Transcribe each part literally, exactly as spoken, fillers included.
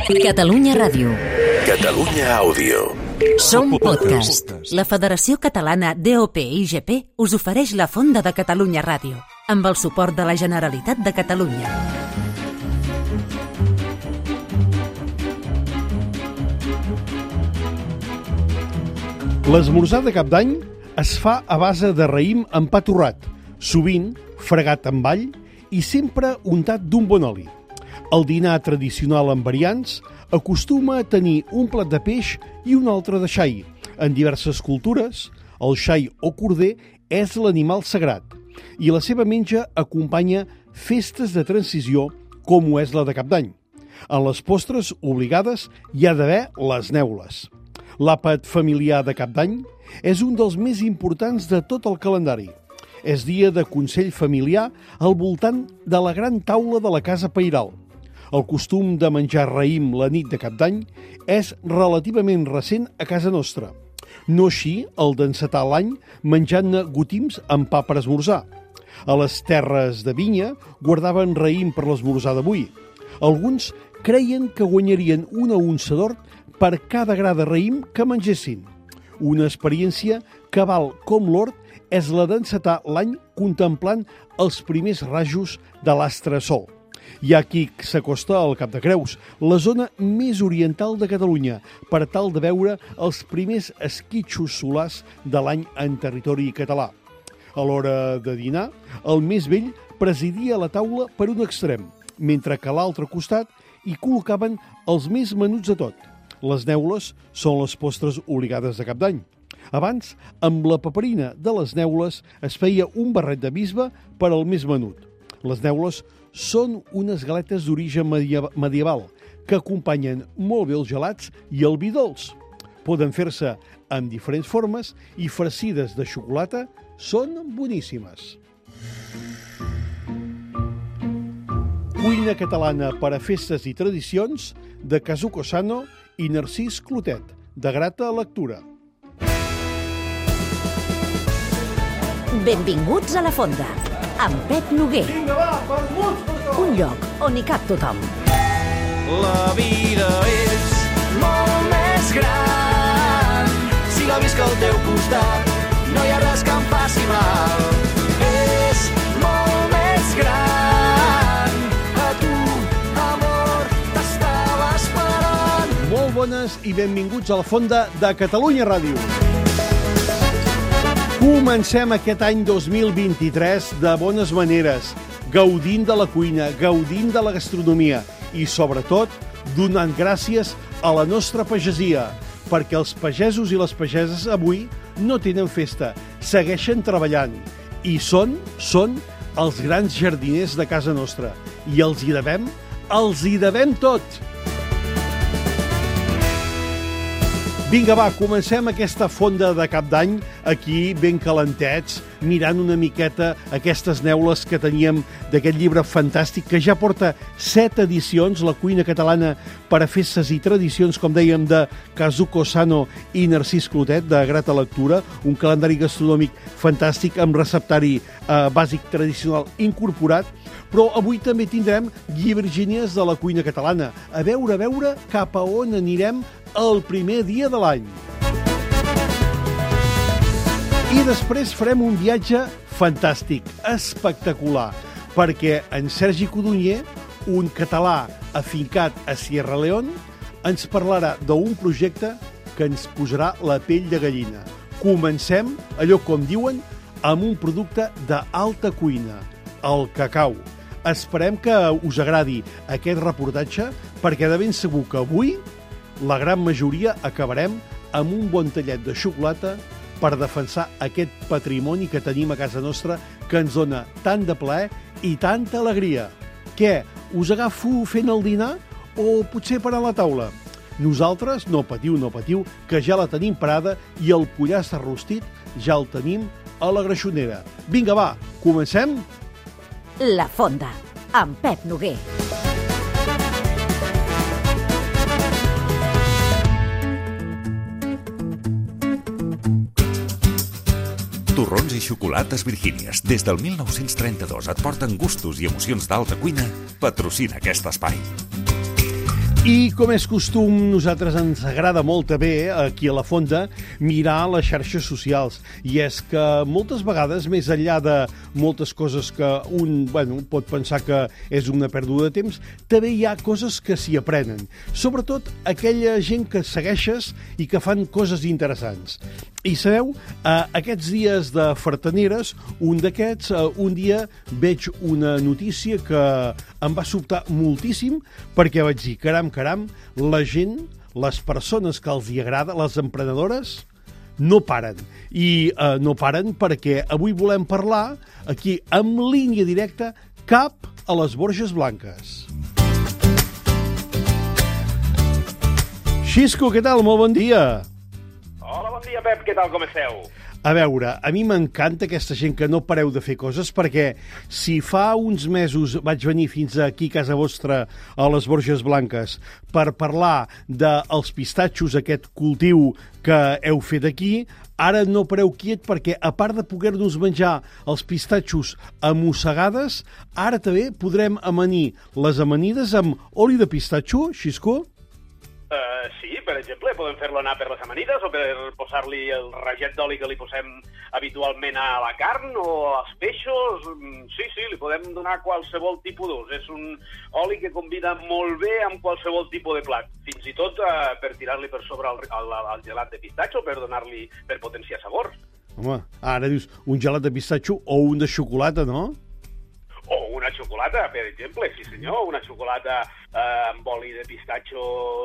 Catalunya Ràdio. Catalunya Àudio. Som podcast. La Federació Catalana D O P I G P us ofereix la Fonda de Catalunya Ràdio, amb el suport de la Generalitat de Catalunya. L'esmorzar de Cap d'Any es fa a base de raïm amb pa torrat, sovint fregat amb all i sempre untat d'un bon oli. El dinar tradicional amb variants acostuma a tenir un plat de peix i un altre de xai. En diverses cultures, el xai o corder és l'animal sagrat i la seva menja acompanya festes de transició com ho és la de Cap d'Any. En les postres obligades hi ha d'haver les neules. L'àpat familiar de Cap d'Any és un dels més importants de tot el calendari. És dia de consell familiar al voltant de la gran taula de la casa pairal. El costum de menjar raïm la nit de Cap d'Any és relativament recent a casa nostra. No així el d'encetar l'any menjant-ne gotims amb pa per esmorzar. A les terres de vinya guardaven raïm per l'esmorzar d'avui. Alguns creien que guanyarien una unça d'or per cada gra de raïm que mengessin. Una experiència que val com l'or és la d'encetar l'any contemplant els primers rajos de l'astre sol. Hi ha qui s'acosta al Cap de Creus, la zona més oriental de Catalunya, per tal de veure els primers esquitxos solars de l'any en territori català. A l'hora de dinar, el més vell presidia la taula per un extrem, mentre que a l'altre costat hi col·locaven els més menuts de tot. Les neules són les postres obligades de Cap d'Any. Abans, amb la paperina de les neules es feia un barret de bisbe per al més menut. Les neules són unes galetes d'origen medieval que acompanyen molt bé els gelats i el vi dolç. Poden fer-se en diferents formes i farcides de xocolata són boníssimes. Cuina catalana per a festes i tradicions de Kazuko Sano i Narcís Clotet, de grata lectura. Benvinguts a la Fonda, amb Pep Noguer. Un lloc on hi cap tothom. La vida és molt més gran si la visc al teu costat. No hi ha res que em faci mal. És molt més gran. A tu, amor, t'estava esperant. Molt bones i benvinguts a la Fonda de Catalunya Ràdio. Comencem aquest any dos mil vint-i-tres de bones maneres, gaudint de la cuina, gaudint de la gastronomia i, sobretot, donant gràcies a la nostra pagesia, perquè els pagesos i les pageses avui no tenen festa, segueixen treballant i són, són els grans jardiners de casa nostra i els hi devem, els hi devem tot. Vinga, va, comencem aquesta fonda de Cap d'Any aquí ben calentets, mirant una miqueta aquestes neules que teníem d'aquest llibre fantàstic que ja porta set edicions, la cuina catalana per a festes i tradicions, com dèiem, de Kazuko Sano i Narcís Clotet, de grata lectura, un calendari gastronòmic fantàstic amb receptari eh, bàsic tradicional incorporat, però avui també tindrem llibregínies de la cuina catalana. A veure, a veure cap a on anirem el primer dia de l'any. I després farem un viatge fantàstic, espectacular, perquè en Sergi Codonyer, un català afincat a Sierra Leone, ens parlarà d'un projecte que ens posarà la pell de gallina. Comencem, allò com diuen, amb un producte d'alta cuina, el cacau. Esperem que us agradi aquest reportatge, perquè de ben segur que avui la gran majoria acabarem amb un bon tallet de xocolata per defensar aquest patrimoni que tenim a casa nostra que ens dona tant de plaer i tanta alegria. Què, us agafo fent el dinar o potser per a la taula? Nosaltres, no patiu, no patiu, que ja la tenim parada i el pollastre rostit ja el tenim a la greixonera. Vinga, va, comencem? La Fonda, amb Pep Noguer. Torrons i xocolates Virgínies. Des del mil nou-cents trenta-dos et porten gustos i emocions d'alta cuina. Patrocina aquest espai. I, com és costum, nosaltres ens agrada molt també, aquí a la Fonda, mirar les xarxes socials. I és que moltes vegades, més enllà de moltes coses que un bueno, pot pensar que és una pèrdua de temps, també hi ha coses que s'hi aprenen. Sobretot aquella gent que segueixes i que fan coses interessants. I sabeu, eh, aquests dies de fartaneres, un d'aquests, eh, un dia veig una notícia que em va sobtar moltíssim perquè vaig dir, caram, caram, la gent, les persones que els hi agrada, les emprenedores, no paren. I eh, no paren perquè avui volem parlar aquí, en línia directa, cap a les Borges Blanques. Xisco, què tal? Molt bon dia. Hola, bon dia, Pep. Què tal, com esteu? A veure, a mi m'encanta aquesta gent que no pareu de fer coses, perquè si fa uns mesos vaig venir fins aquí a casa vostra, a les Borges Blanques, per parlar dels pistatxos, aquest cultiu que heu fet aquí, ara no pareu quiet perquè, a part de poder-nos menjar els pistatxos a mossegades, ara també podrem amanir les amanides amb oli de pistatxo, Xisco? Uh, sí, per exemple, podem fer-lo anar per les amanides o per posar-li el raget d'oli que li posem habitualment a la carn o als peixos. Sí, sí, li podem donar qualsevol tipus d'ús. És un oli que combina molt bé amb qualsevol tipus de plat. Fins i tot uh, per tirar-li per sobre el, el, el gelat de pistatxo, per donar-li, per potenciar sabors. Home, ara dius un gelat de pistatxo o un de xocolata, no? O una xocolata, per exemple, sí senyor, una xocolata eh, amb oli de pistatxo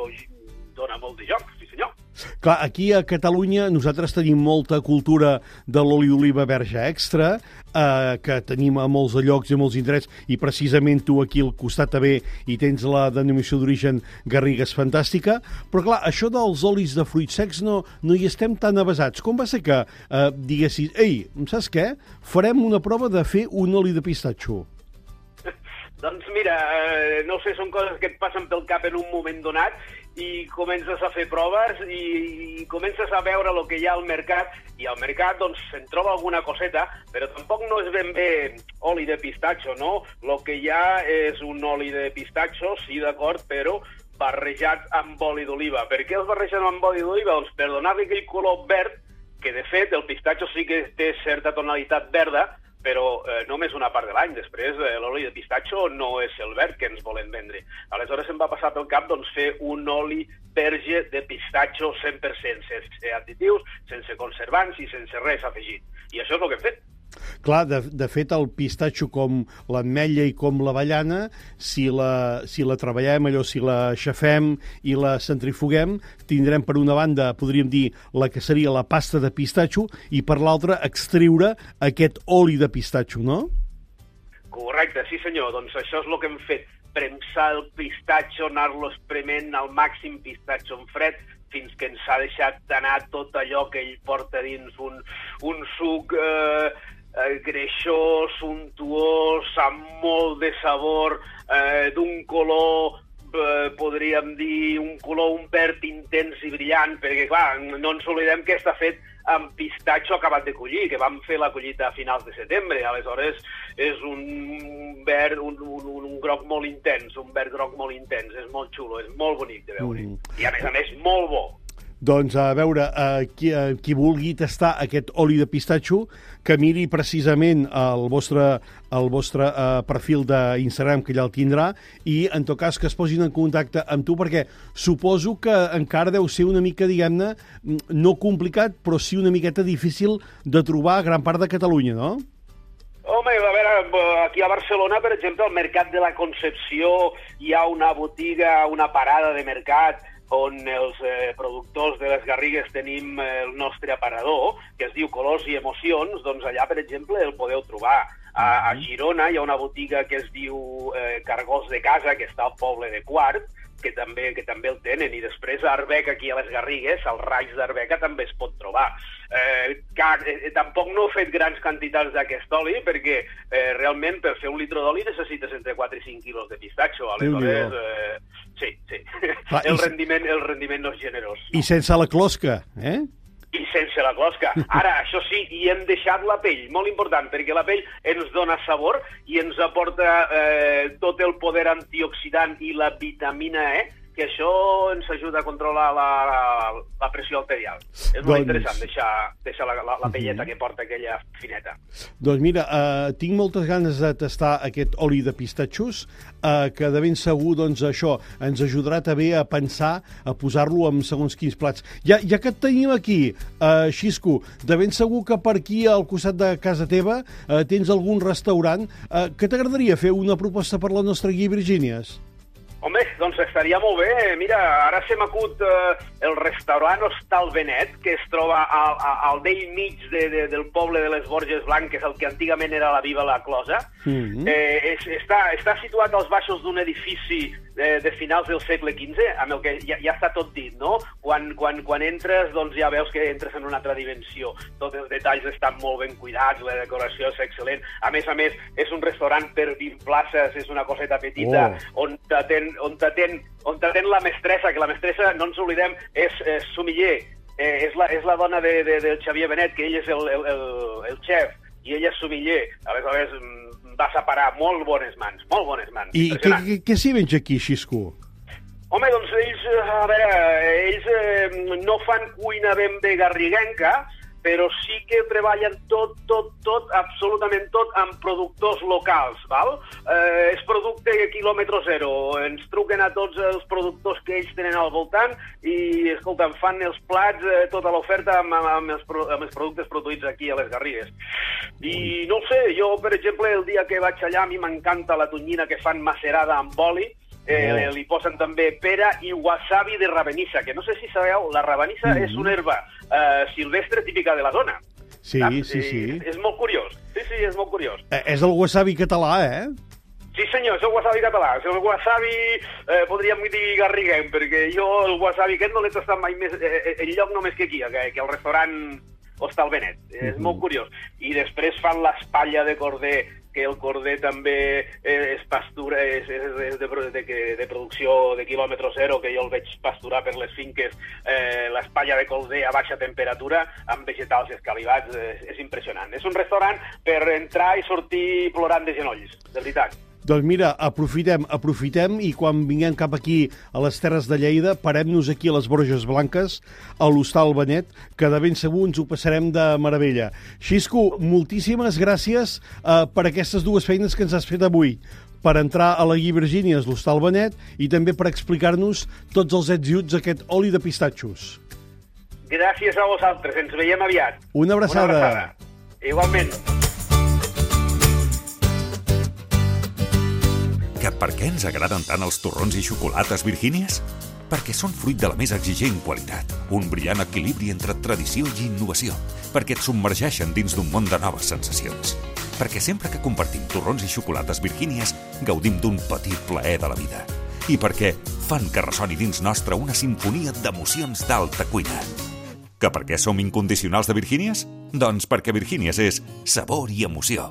dona molt de joc, sí senyor. Clar, aquí a Catalunya nosaltres tenim molta cultura de l'oli d'oliva verge extra, eh, que tenim a molts llocs i a molts indrets, i precisament tu aquí al costat també hi tens la denominació d'origen Garrigues fantàstica, però clar, això dels olis de fruits secs no, no hi estem tan avasats. Com va ser que eh, diguessis, ei, saps què? Farem una prova de fer un oli de pistatxo. Doncs mira, eh, no sé, són coses que et passen pel cap en un moment donat i comences a fer proves i, i comences a veure el que hi ha al mercat i al mercat doncs se'n troba alguna coseta, però tampoc no és ben bé oli de pistatxo, no? El que hi ha és un oli de pistatxo, sí, d'acord, però barrejat amb oli d'oliva. Per què els barregen amb oli d'oliva? Doncs per donar-li aquell color verd, que de fet el pistatxo sí que té certa tonalitat verda, però eh, només una part de l'any. Després, eh, l'oli de pistatxo no és el verd que ens volen vendre. Aleshores em va passar pel cap doncs, fer un oli verge de pistatxo cent per cent, sense additius, sense conservants i sense res afegit. I això és el que hem fet. Clar, de, de fet, el pistatxo com l'ametlla i com l'avellana, si la, si la treballem, allò, si la aixafem i la centrifuguem, tindrem per una banda, podríem dir, la que seria la pasta de pistatxo i per l'altra extreure aquest oli de pistatxo, no? Correcte, sí senyor. Doncs això és el que hem fet. Premsar el pistatxo, anar-lo esprement al màxim pistatxo en fred, fins que ens ha deixat anar tot allò que ell porta dins, un, un suc eh, eh, greixós, untuós, amb molt de sabor, eh, d'un color, eh, podríem dir, un color, un verd intens i brillant, perquè, clar, no ens oblidem que està fet amb pistatxo acabat de collir, que vam fer la collita a finals de setembre. Aleshores, és un verd, un, un, un groc molt intens, un verd groc molt intens. És molt xulo, és molt bonic de veure. Mm. I, a més a més, molt bo. Doncs, a veure, eh, qui, eh, qui vulgui tastar aquest oli de pistatxo, que miri precisament el vostre, el vostre eh, perfil d'Instagram, que ja el tindrà, i, en tot cas, que es posin en contacte amb tu, perquè suposo que encara deu ser una mica, diguem-ne, no complicat, però sí una miqueta difícil de trobar a gran part de Catalunya, no? Home, a veure, aquí a Barcelona, per exemple, al Mercat de la Concepció hi ha una botiga, una parada de mercat, on els eh, productors de les Garrigues tenim el nostre aparador, que es diu Colors i Emocions, doncs allà, per exemple, el podeu trobar. A, a Girona hi ha una botiga que es diu eh, Cargós de Casa, que està al poble de Quart, que també, que també el tenen, i després a Arbeca, aquí a les Garrigues, als Raigs d'Arbeca també es pot trobar. Eh, car, eh, tampoc no he fet grans quantitats d'aquest oli, perquè eh, realment per fer un litre d'oli necessites entre quatre i cinc quilos de pistatxo. Aleshores, eh, sí, sí. Clar, el, rendiment, el rendiment no és generós. I sense la closca, eh? I sense la closca. Ara, això sí, hi hem deixat la pell, molt important, perquè la pell ens dona sabor i ens aporta eh, tot el poder antioxidant i la vitamina E que això ens ajuda a controlar la, la, la pressió arterial. És molt doncs... interessant deixar, deixar la, la, la pelleta uh -huh. que porta aquella fineta. Doncs mira, uh, tinc moltes ganes de tastar aquest oli de pistatxos, uh, que de ben segur doncs, això ens ajudarà també a pensar, a posar-lo en segons quins plats. Ja, ja que et tenim aquí, uh, Xisco, de ben segur que per aquí al costat de casa teva uh, tens algun restaurant uh, que t'agradaria fer una proposta per la nostra Guia Virgínies? Home, doncs estaria molt bé. Mira, ara se m'acut eh, el restaurant Hostal Benet, que es troba al, al vell mig de, de, del poble de les Borges Blanques, el que antigament era la Viva la Closa. Mm-hmm. eh, és, està, està situat als baixos d'un edifici de, de finals del segle quinze, amb el que ja, ja està tot dit, no? Quan, quan, quan entres, doncs ja veus que entres en una altra dimensió. Tots els detalls estan molt ben cuidats, la decoració és excel·lent. A més a més, és un restaurant per vint places, és una coseta petita, oh. on t'atén on t'atén on t'atén la mestressa, que la mestressa, no ens oblidem, és, és sumiller, eh, és, la, és la dona de, de, del Xavier Benet, que ell és el, el, el, el xef, i ella és sumiller. Aleshores, va separar molt bones mans, molt bones mans. I què, què s'hi menja aquí, Xisco? Home, doncs ells, a veure, ells eh, no fan cuina ben bé garriguenca, però sí que treballen tot, tot, tot, absolutament tot, amb productors locals, val? Eh, és producte quilòmetre zero. Ens truquen a tots els productors que ells tenen al voltant i, escolta, em fan els plats, eh, tota l'oferta amb, amb, els, amb els productes produïts aquí a les Garrigues. I no sé, jo, per exemple, el dia que vaig allà, a mi m'encanta la tonyina que fan macerada amb oli. Eh, oh. Li posen també pera i wasabi de ravenissa, que no sé si sabeu, la ravenissa mm -hmm. és una herba eh, silvestre típica de la zona. Sí, saps? sí, sí. I és molt curiós. Sí, sí, és molt curiós. Eh, és el wasabi català, eh? Sí, senyor, és el wasabi català. És el wasabi, eh, podríem dir garriguenc, perquè jo el wasabi aquest no l'he tastat mai més eh, enlloc només que aquí, que, que al restaurant Hostal Benet. És mm -hmm. molt curiós. I després fan l'espatlla de corder, que el corder també és pastura, és, és de, de, de producció de quilòmetre zero, que jo el veig pasturar per les finques, eh, l'espatlla de corder a baixa temperatura, amb vegetals escalivats, és, és impressionant. És un restaurant per entrar i sortir plorant de genolls, de veritat. Doncs mira, aprofitem, aprofitem i quan vinguem cap aquí a les Terres de Lleida, parem-nos aquí a les Borges Blanques, a l'Hostal Benet, que de ben segur ens ho passarem de meravella. Xisco, moltíssimes gràcies eh, per aquestes dues feines que ens has fet avui, per entrar a la Guia Virgínies, l'Hostal Benet, i també per explicar-nos tots els ets i uts d'aquest oli de pistatxos. Gràcies a vosaltres, ens veiem aviat. Una abraçada. Una abraçada. Igualment. Que per què ens agraden tant els torrons i xocolates Virgínies? Perquè són fruit de la més exigent qualitat, un brillant equilibri entre tradició i innovació, perquè et submergeixen dins d'un món de noves sensacions, perquè sempre que compartim torrons i xocolates Virgínies gaudim d'un petit plaer de la vida, i perquè fan que ressoni dins nostre una simfonia d'emocions d'alta cuina. Que per què som incondicionals de Virgínies? Doncs perquè Virgínies és sabor i emoció.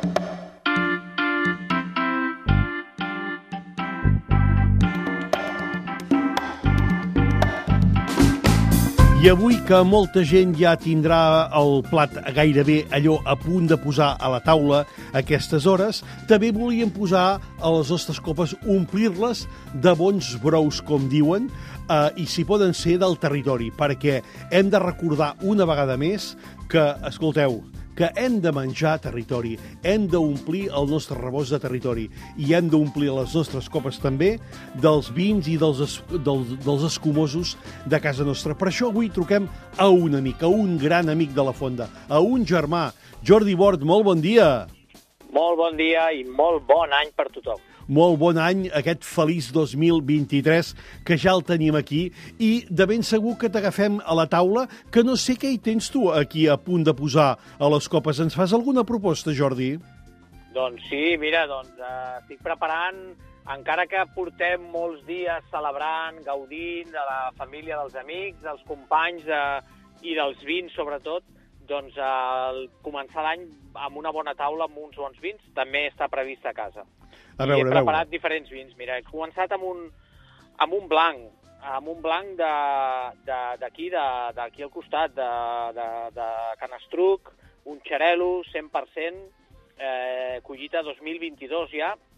I avui que molta gent ja tindrà el plat gairebé allò a punt de posar a la taula a aquestes hores, també volíem posar a les nostres copes, omplir-les de bons brous, com diuen, eh, i si poden ser del territori, perquè hem de recordar una vegada més que, escolteu, que hem de menjar territori, hem d'omplir el nostre rebost de territori i hem d'omplir les nostres copes també dels vins i dels, es, dels, dels escumosos de casa nostra. Per això avui truquem a un amic, a un gran amic de la fonda, a un germà. Jordi Bort, molt bon dia. Molt bon dia i molt bon any per tothom. Molt bon any, aquest feliç dos mil vint-i-tres, que ja el tenim aquí, i de ben segur que t'agafem a la taula, que no sé què hi tens tu aquí a punt de posar a les copes. Ens fas alguna proposta, Jordi? Doncs sí, mira, doncs eh, estic preparant, encara que portem molts dies celebrant, gaudint de la família, dels amics, dels companys eh, i dels vins, sobretot, doncs eh, començar l'any amb una bona taula, amb uns bons vins, també està previst a casa. A veure, I he preparat veure. diferents vins. Mira, he començat amb un, amb un blanc, amb un blanc d'aquí, d'aquí al costat, de, de, de Canestruc, un xarel·lo cent per cent, eh, collita dos mil vint-i-dos ja,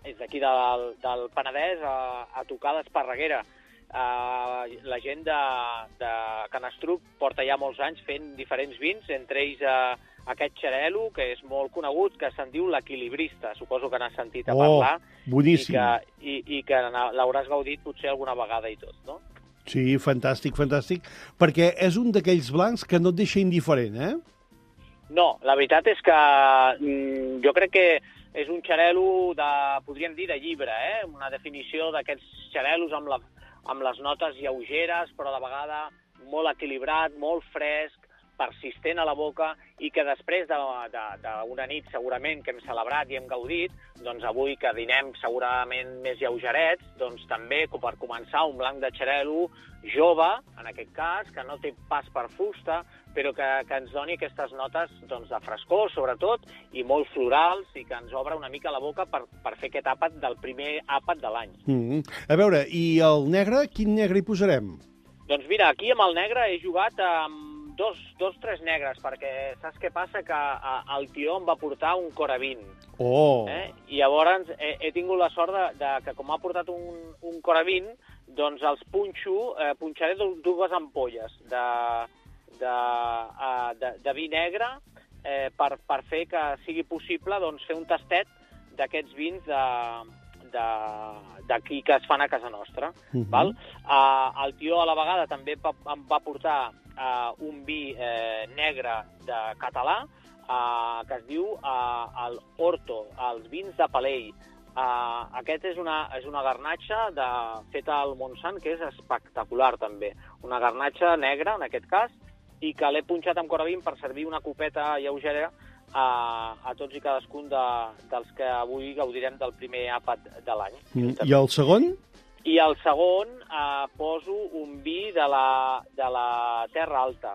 és d'aquí del, del Penedès, a, a tocar d'Esparreguera. Uh, la gent de, de Canestruc porta ja molts anys fent diferents vins, entre ells uh, aquest xarel·lo, que és molt conegut, que se'n diu l'equilibrista, suposo que n'has sentit a parlar. Oh, boníssim. I que, i, i que l'hauràs gaudit potser alguna vegada i tot, no? Sí, fantàstic, fantàstic, perquè és un d'aquells blancs que no et deixa indiferent, eh? No, la veritat és que mm, jo crec que és un xarel·lo de, podríem dir, de llibre, eh? Una definició d'aquests xarel·los amb la amb les notes lleugeres, però a la vegada molt equilibrat, molt fresc, persistent a la boca, i que després d'una nit segurament que hem celebrat i hem gaudit, doncs avui que dinem segurament més lleugerets, doncs també per començar un blanc de xarel·lo jove, en aquest cas, que no té pas per fusta, però que, que ens doni aquestes notes doncs, de frescor, sobretot, i molt florals, i que ens obre una mica la boca per, per fer aquest àpat del primer àpat de l'any. Mm. A veure, i el negre, quin negre hi posarem? Doncs mira, aquí amb el negre he jugat amb dos, dos tres negres, perquè saps què passa? Que a, el tio em va portar un Coravin. Oh! Eh? I llavors he, he tingut la sort de, de que com m'ha portat un, un Coravin, doncs els punxo, eh, punxaré dues ampolles de... De, uh, de, de vi negre eh, per, per fer que sigui possible doncs, fer un tastet d'aquests vins d'aquí que es fan a casa nostra. Uh-huh. Val? Uh, el tio a la vegada també va, em va portar uh, un vi eh, negre de català uh, que es diu uh, el Horto, els vins de Palell. Uh, aquest és una, és una garnatxa de, feta al Montsant que és espectacular també. Una garnatxa negra, en aquest cas, i que l'he punxat amb Coravin per servir una copeta lleugera a, a tots i cadascun de, dels que avui gaudirem del primer àpat de l'any. Mm. I el segon? I el segon eh, poso un vi de la, de la Terra Alta,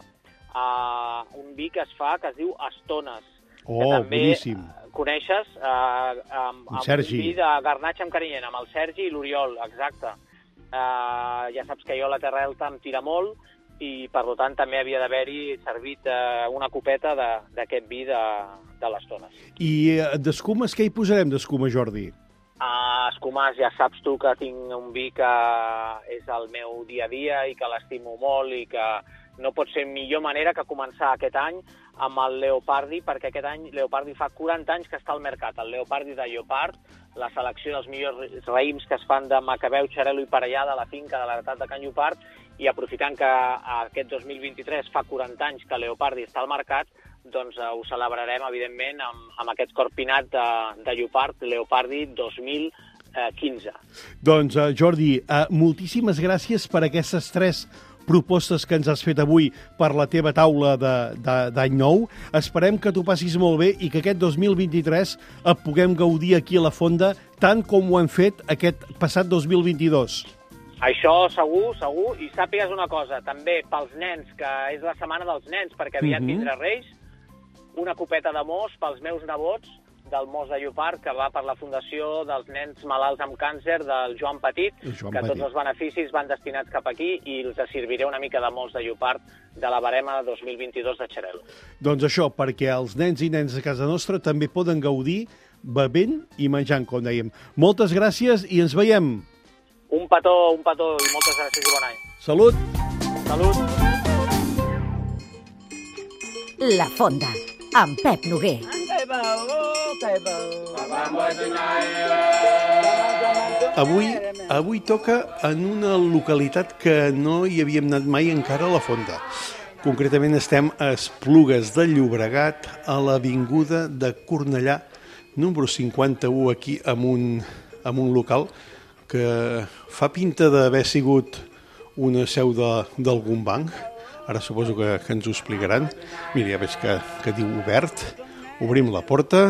eh, un vi que es fa, que es diu Estones. Oh, que també boníssim. Coneixes eh, amb, amb un vi de garnatxa amb carinyena, amb el Sergi i l'Oriol, exacte. Eh, ja saps que jo a la Terra Alta em tira molt, i per tant també havia d'haver-hi servit eh, una copeta d'aquest vi de, de l'Estones. I eh, d'escumes, què hi posarem d'escuma, Jordi? Uh, escumes, ja saps tu que tinc un vi que és el meu dia a dia i que l'estimo molt i que no pot ser millor manera que començar aquest any amb el Leopardi, perquè aquest any Leopardi fa quaranta anys que està al mercat. El Leopardi de Llopart, la selecció dels millors raïms que es fan de Macabeu, Xarel·lo i Parellada a la finca de l'Heretat de Can Llopart, i aprofitant que aquest dos mil vint-i-tres fa quaranta anys que Leopardi està al mercat, doncs eh, ho celebrarem, evidentment, amb, amb aquest corpinat de, de Llopart, Leopardi dos mil quinze. Doncs, eh, Jordi, eh, moltíssimes gràcies per aquestes tres propostes que ens has fet avui per la teva taula d'any nou. Esperem que t'ho passis molt bé i que aquest dos mil vint-i-tres et puguem gaudir aquí a la Fonda tant com ho hem fet aquest passat dos mil vint-i-dos. Això segur, segur, i sàpigues una cosa, també pels nens, que és la setmana dels nens, perquè aviat uh-huh. vindrà Reis, una copeta de mos pels meus nebots, del Mos de Llopart, que va per la Fundació dels Nens Malalts amb Càncer del Joan Petit, Joan que Petit. Tots els beneficis van destinats cap aquí i els serviré una mica de Mos de Llopart de la barema dos mil vint-i-dos de Xarel·lo. Doncs això, perquè els nens i nens de casa nostra també poden gaudir bevent i menjant, com dèiem. Moltes gràcies i ens veiem. Un petó, un petó i moltes gràcies i bon any. Salut! Salut! La Fonda, amb Pep Noguer. Avui, avui toca en una localitat que no hi havíem anat mai encara a la Fonda. Concretament estem a Esplugues de Llobregat, a l'avinguda de Cornellà, número cinquanta-u, aquí amb un, amb un local que fa pinta d'haver sigut una seu d'algun banc. Ara suposo que, que ens ho explicaran. Mira, ja veig que, que diu obert. Obrim la porta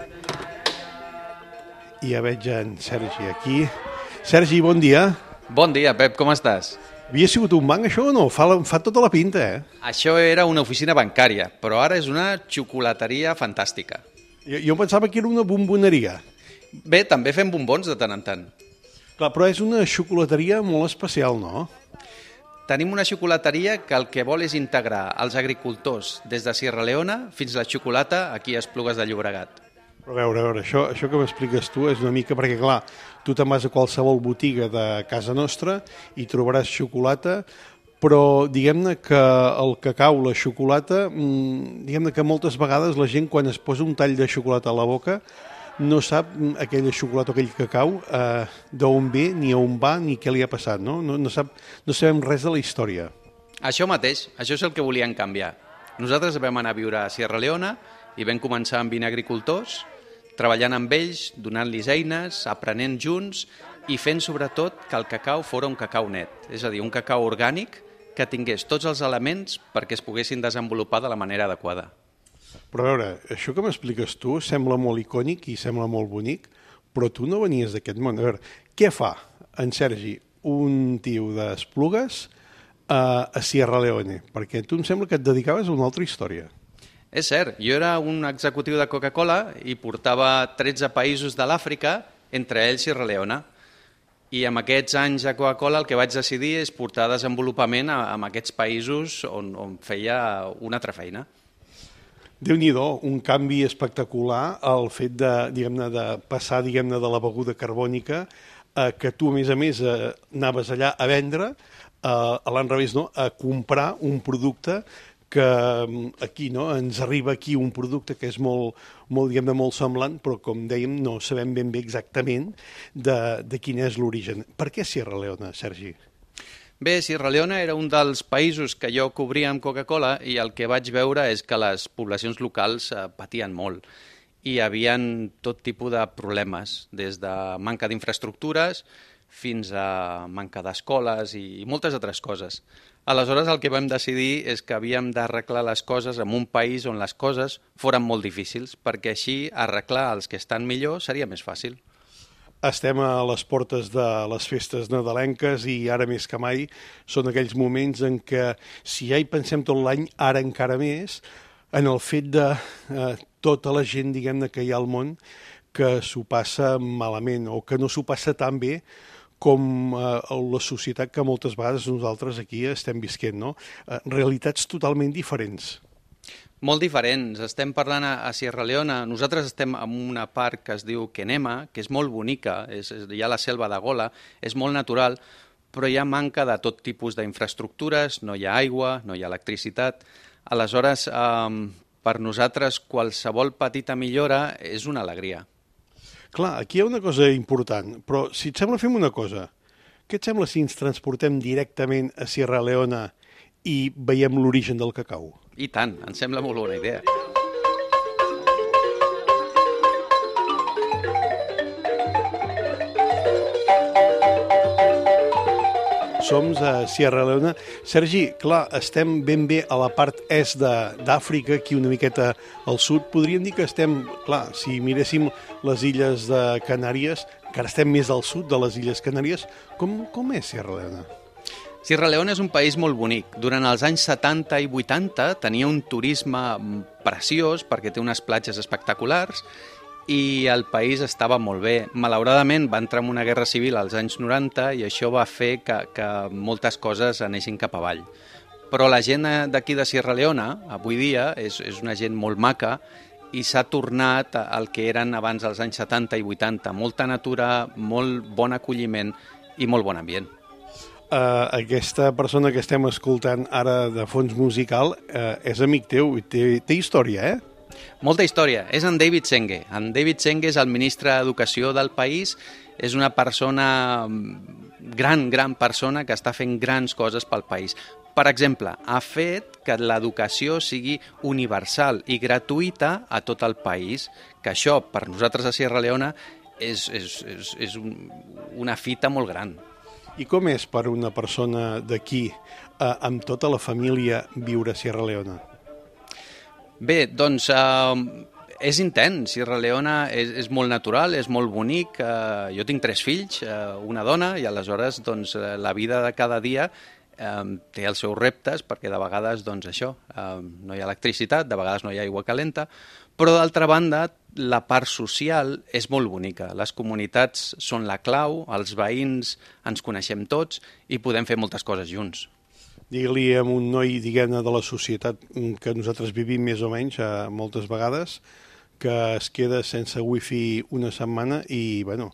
i ja veig en Sergi aquí. Sergi, bon dia. Bon dia, Pep, com estàs? Havia sigut un banc, això o no? Fa, fa tota la pinta, eh? Això era una oficina bancària, però ara és una xocolateria fantàstica. Jo, jo pensava que era una bomboneria. Bé, també fem bombons de tant en tant. Clar, però és una xocolateria molt especial, no? Tenim una xocolateria que el que vol és integrar els agricultors des de Sierra Leona fins a la xocolata aquí a Esplugues de Llobregat. Però a veure, a veure, això, això que m'expliques tu és una mica, perquè clar, tu te'n vas a qualsevol botiga de casa nostra i trobaràs xocolata, però diguem-ne que el cacau, la xocolata, diguem-ne que moltes vegades la gent quan es posa un tall de xocolata a la boca no sap aquella xocolata o aquell cacau eh, d'on ve, ni on va, ni què li ha passat, no? No, no, sap, no sabem res de la història. Això mateix, això és el que volien canviar. Nosaltres vam anar a viure a Sierra Leona i vam començar amb vint agricultors, treballant amb ells, donant-los eines, aprenent junts i fent sobretot que el cacau fos un cacau net, és a dir, un cacau orgànic que tingués tots els elements perquè es poguessin desenvolupar de la manera adequada. Però a veure, això que m'expliques tu sembla molt icònic i sembla molt bonic, però tu no venies d'aquest món. A veure, què fa en Sergi, un tio d'Esplugues, a, a Sierra Leone? Perquè tu em sembla que et dedicaves a una altra història. És cert, jo era un executiu de Coca-Cola i portava tretze països de l'Àfrica, entre ells Sierra Leona. I amb aquests anys a Coca-Cola el que vaig decidir és portar desenvolupament a, a aquests països on, on feia una altra feina. Déu-n'hi-do, un canvi espectacular el fet de, diguem-ne, de passar diguem-ne, de la beguda carbònica eh, que tu, a més a més, eh, anaves allà a vendre, eh, a l'enrevés, no? A comprar un producte que aquí no ens arriba aquí un producte que és molt, molt, diguem-ne, molt semblant, però com dèiem no sabem ben bé exactament de, de quin és l'origen. Per què Sierra Leona, Sergi? Bé, Sierra Leona era un dels països que jo cobria amb Coca-Cola i el que vaig veure és que les poblacions locals eh, patien molt i hi havia tot tipus de problemes, des de manca d'infraestructures fins a manca d'escoles i moltes altres coses. Aleshores, el que vam decidir és que havíem d'arreglar les coses en un país on les coses foren molt difícils, perquè així arreglar els que estan millor seria més fàcil. Estem a les portes de les festes nadalenques i ara més que mai són aquells moments en què, si ja hi pensem tot l'any, ara encara més, en el fet de eh, tota la gent, diguem-ne, que hi ha al món que s'ho passa malament o que no s'ho passa tan bé com eh, la societat que moltes vegades nosaltres aquí estem visquent, no? Eh, realitats totalment diferents. Molt diferents. Estem parlant a, a Sierra Leona. Nosaltres estem en una part que es diu Kenema, que és molt bonica, és, és, hi ha la selva de Gola, és molt natural, però hi ha manca de tot tipus d'infraestructures, no hi ha aigua, no hi ha electricitat. Aleshores, eh, per nosaltres, qualsevol petita millora és una alegria. Clar, aquí hi ha una cosa important, però si et sembla fem una cosa. Què et sembla si ens transportem directament a Sierra Leona i veiem l'origen del cacau? I tant, em sembla molt bona idea. Som a Sierra Leona. Sergi, clar, estem ben bé a la part est d'Àfrica, aquí una miqueta al sud. Podríem dir que estem, clar, si miréssim les illes de Canàries, encara estem més al sud de les illes Canàries. Com, com és Sierra Leona? Sierra Leona és un país molt bonic. Durant els anys setanta i vuitanta tenia un turisme preciós perquè té unes platges espectaculars i el país estava molt bé. Malauradament va entrar en una guerra civil als anys noranta i això va fer que, que moltes coses anessin cap avall. Però la gent d'aquí de Sierra Leona, avui dia, és, és una gent molt maca i s'ha tornat al que eren abans dels anys setanta i vuitanta. Molta natura, molt bon acolliment i molt bon ambient. Uh, aquesta persona que estem escoltant ara de fons musical uh, és amic teu i té, té història, eh? Molta història. És en David Senge. En David Senge és el ministre d'Educació del país. És una persona, gran, gran persona, que està fent grans coses pel país. Per exemple, ha fet que l'educació sigui universal i gratuïta a tot el país, que això, per nosaltres a Sierra Leona, és, és, és, és un, una fita molt gran. I com és per una persona d'aquí, eh, amb tota la família, viure a Sierra Leona? Bé, doncs eh, és intens. Sierra Leona és, és molt natural, és molt bonic. Eh, jo tinc tres fills, eh, una dona, i aleshores doncs, la vida de cada dia eh, té els seus reptes, perquè de vegades doncs, això, eh, no hi ha electricitat, de vegades no hi ha aigua calenta, però d'altra banda la part social és molt bonica. Les comunitats són la clau, els veïns ens coneixem tots i podem fer moltes coses junts. Digue-li a un noi, diguem-ne, de la societat que nosaltres vivim més o menys eh, moltes vegades, que es queda sense wifi una setmana i, bueno,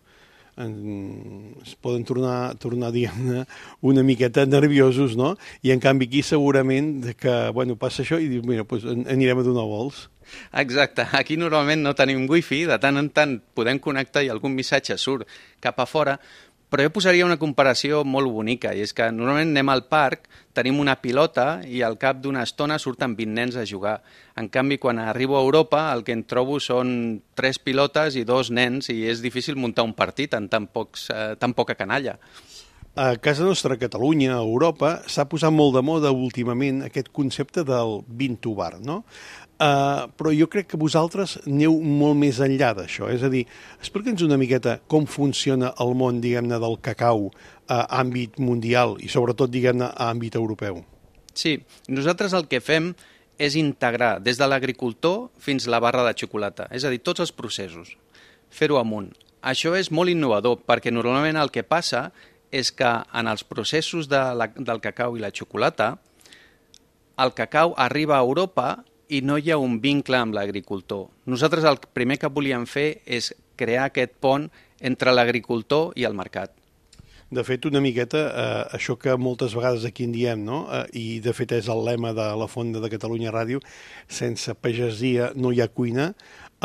en, es poden tornar, tornar diguem-ne, una miqueta nerviosos, no? I en canvi aquí segurament que, bueno, passa això i dius, mira, doncs anirem a donar vols. Exacte, aquí normalment no tenim wifi, de tant en tant podem connectar i algun missatge surt cap a fora, però jo posaria una comparació molt bonica, i és que normalment anem al parc, tenim una pilota i al cap d'una estona surten vint nens a jugar. En canvi, quan arribo a Europa, el que en trobo són tres pilotes i dos nens, i és difícil muntar un partit en tan, pocs, eh, tan poca canalla. A casa nostra, a Catalunya, a Europa, s'ha posat molt de moda últimament aquest concepte del vint to bar, no? Uh, però jo crec que vosaltres aneu molt més enllà d'això. És a dir, explica'ns una miqueta com funciona el món, diguem-ne, del cacau a àmbit mundial i sobretot, diguem-ne, a àmbit europeu. Sí, nosaltres el que fem és integrar des de l'agricultor fins a la barra de xocolata, és a dir, tots els processos, fer-ho amunt. Això és molt innovador perquè normalment el que passa és que en els processos de la, del cacau i la xocolata, el cacau arriba a Europa i no hi ha un vincle amb l'agricultor. Nosaltres el primer que volíem fer és crear aquest pont entre l'agricultor i el mercat. De fet, una miqueta, eh, això que moltes vegades aquí en diem, no? Eh, i de fet és el lema de la Fonda de Catalunya Ràdio, sense pagesia no hi ha cuina.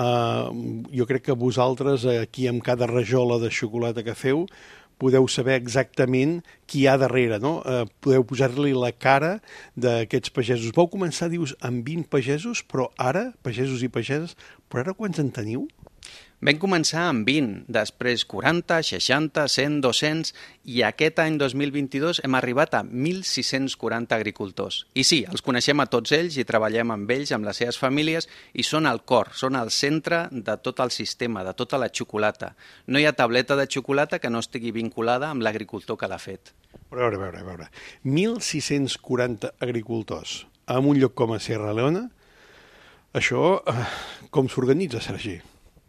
Eh, jo crec que vosaltres, aquí amb cada rajola de xocolata que feu, podeu saber exactament qui hi ha darrere, no? Eh, podeu posar-li la cara d'aquests pagesos. Vau començar, dius, amb vint pagesos, però ara, pagesos i pageses, però ara quants en teniu? Vam començar amb vint, després quaranta, seixanta, cent, dos-cents, i aquest any dos mil vint-i-dos hem arribat a mil sis-cents quaranta agricultors. I sí, els coneixem a tots ells i treballem amb ells, amb les seves famílies, i són el cor, són el centre de tot el sistema, de tota la xocolata. No hi ha tableta de xocolata que no estigui vinculada amb l'agricultor que l'ha fet. Però a veure, a veure, a veure. mil sis-cents quaranta agricultors en un lloc com a Sierra Leona, això eh, com s'organitza, Sergi?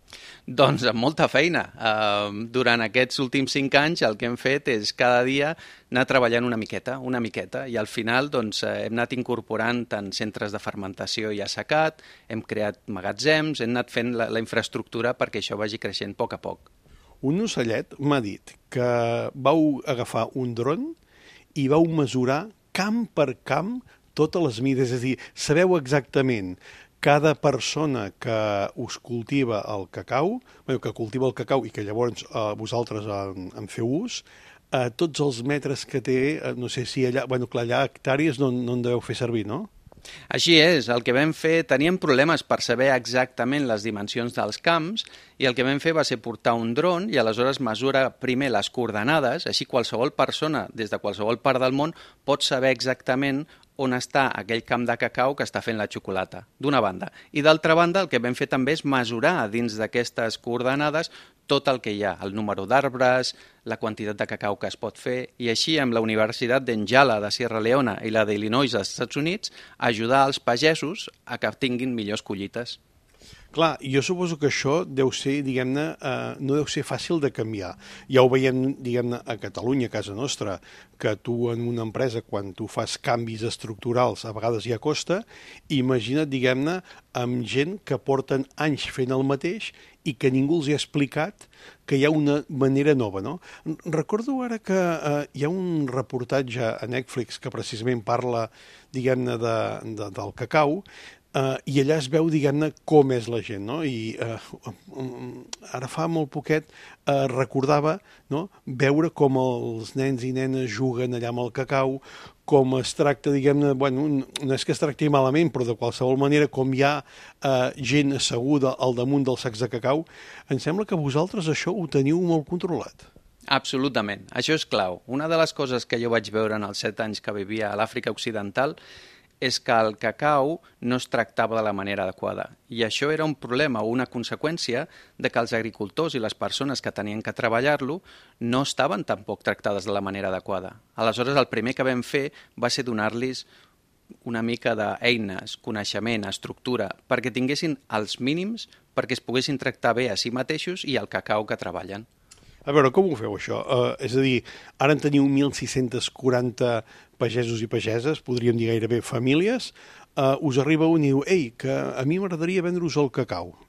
Doncs amb molta feina. Uh, durant aquests últims cinc anys el que hem fet és cada dia anar treballant una miqueta, una miqueta, i al final doncs, hem anat incorporant tant centres de fermentació i assecat, hem creat magatzems, hem anat fent la, la infraestructura perquè això vagi creixent a poc a poc. Un ocellet m'ha dit que vau agafar un dron i vau mesurar camp per camp totes les mides, és a dir, sabeu exactament cada persona que us cultiva el cacau, bueno, que cultiva el cacau i que llavors eh, vosaltres en, en feu ús, eh, tots els metres que té, eh, no sé si allà, bueno, clar, allà hectàrees no, no en deveu fer servir, no? Així és, el que vam fer, teníem problemes per saber exactament les dimensions dels camps i el que vam fer va ser portar un dron i aleshores mesura primer les coordenades, així qualsevol persona des de qualsevol part del món pot saber exactament on està aquell camp de cacau que està fent la xocolata, d'una banda. I d'altra banda, el que vam fer també és mesurar dins d'aquestes coordenades tot el que hi ha, el número d'arbres, la quantitat de cacau que es pot fer, i així amb la Universitat d'Enjala de Sierra Leona i la d'Illinois dels Estats Units ajudar els pagesos a que tinguin millors collites. Clar, jo suposo que això deu ser, diguem-ne, eh, no deu ser fàcil de canviar. Ja ho veiem, diguem-ne, a Catalunya, a casa nostra, que tu en una empresa, quan tu fas canvis estructurals, a vegades ja costa. Imagina't, diguem-ne, amb gent que porten anys fent el mateix i que ningú els ha explicat que hi ha una manera nova, no? Recordo ara que eh, hi ha un reportatge a Netflix que precisament parla, diguem-ne, de, de, del cacau, Uh, i allà es veu, diguem-ne, com és la gent, no? I uh, um, ara fa molt poquet uh, recordava, no?, veure com els nens i nenes juguen allà amb el cacau, com es tracta, diguem-ne, bueno, no és que es tracti malament, però de qualsevol manera, com hi ha uh, gent asseguda al damunt dels sacs de cacau, em sembla que vosaltres això ho teniu molt controlat. Absolutament, això és clau. Una de les coses que jo vaig veure en els set anys que vivia a l'Àfrica Occidental és que el cacau no es tractava de la manera adequada. I això era un problema o una conseqüència de que els agricultors i les persones que tenien que treballar-lo no estaven tampoc tractades de la manera adequada. Aleshores, el primer que vam fer va ser donar-los una mica d'eines, coneixement, estructura, perquè tinguessin els mínims perquè es poguessin tractar bé a si mateixos i el cacau que treballen. A veure, com ho feu, això? Uh, és a dir, ara en teniu mil sis-cents quaranta pagesos i pageses, podríem dir gairebé famílies, uh, us arriba un i diu, ei, que a mi m'agradaria vendre-us el cacau.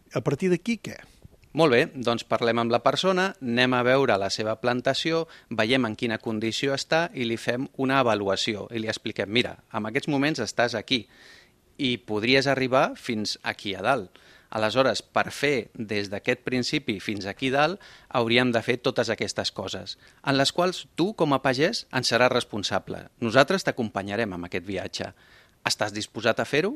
A partir d'aquí, què? Molt bé, doncs parlem amb la persona, anem a veure la seva plantació, veiem en quina condició està i li fem una avaluació i li expliquem, mira, en aquests moments estàs aquí i podries arribar fins aquí a dalt. Aleshores, per fer des d'aquest principi fins aquí dalt, hauríem de fer totes aquestes coses, en les quals tu, com a pagès, en seràs responsable. Nosaltres t'acompanyarem en aquest viatge. Estàs disposat a fer-ho?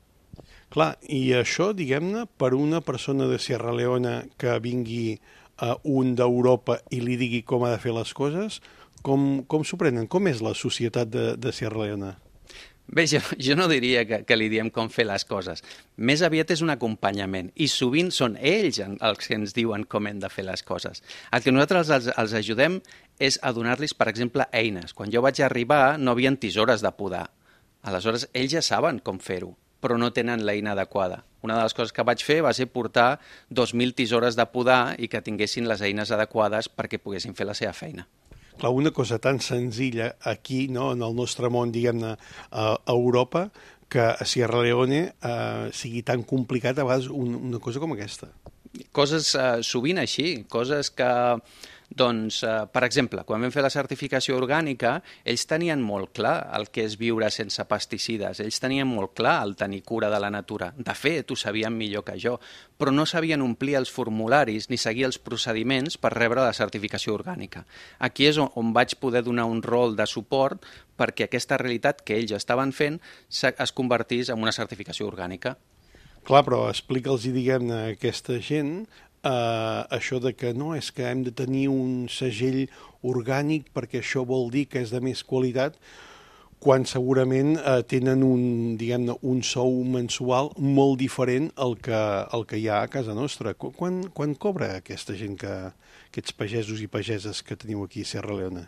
Clar, i això, diguem-ne, per una persona de Sierra Leona que vingui a un d'Europa i li digui com ha de fer les coses, com, com s'ho prenen? Com és la societat de, de Sierra Leona? Bé, jo, jo no diria que, que li diem com fer les coses. Més aviat és un acompanyament i sovint són ells els que ens diuen com hem de fer les coses. El que nosaltres els, els ajudem és a donar-los, per exemple, eines. Quan jo vaig arribar no havien tisores de podar. Aleshores, ells ja saben com fer-ho, però no tenen l'eina adequada. Una de les coses que vaig fer va ser portar dos mil tisores de podar i que tinguessin les eines adequades perquè poguessin fer la seva feina. Clar, una cosa tan senzilla aquí, no, en el nostre món, diguem-ne, a Europa, que a Sierra Leone eh, sigui tan complicat a vegades un, una cosa com aquesta. Coses eh, sovint així, coses que... Doncs, eh, per exemple, quan vam fer la certificació orgànica, ells tenien molt clar el que és viure sense pesticides, ells tenien molt clar el tenir cura de la natura. De fet, ho sabien millor que jo, però no sabien omplir els formularis ni seguir els procediments per rebre la certificació orgànica. Aquí és on, on vaig poder donar un rol de suport perquè aquesta realitat que ells estaven fent es convertís en una certificació orgànica. Clar, però explica'ls, diguem-ne, a aquesta gent Uh, això de que no, és que hem de tenir un segell orgànic perquè això vol dir que és de més qualitat, quan segurament uh, tenen un, diguem-ne, un sou mensual molt diferent al que, al que hi ha a casa nostra. Quan, quan cobra aquesta gent, que, aquests pagesos i pageses que teniu aquí a Sierra Leona?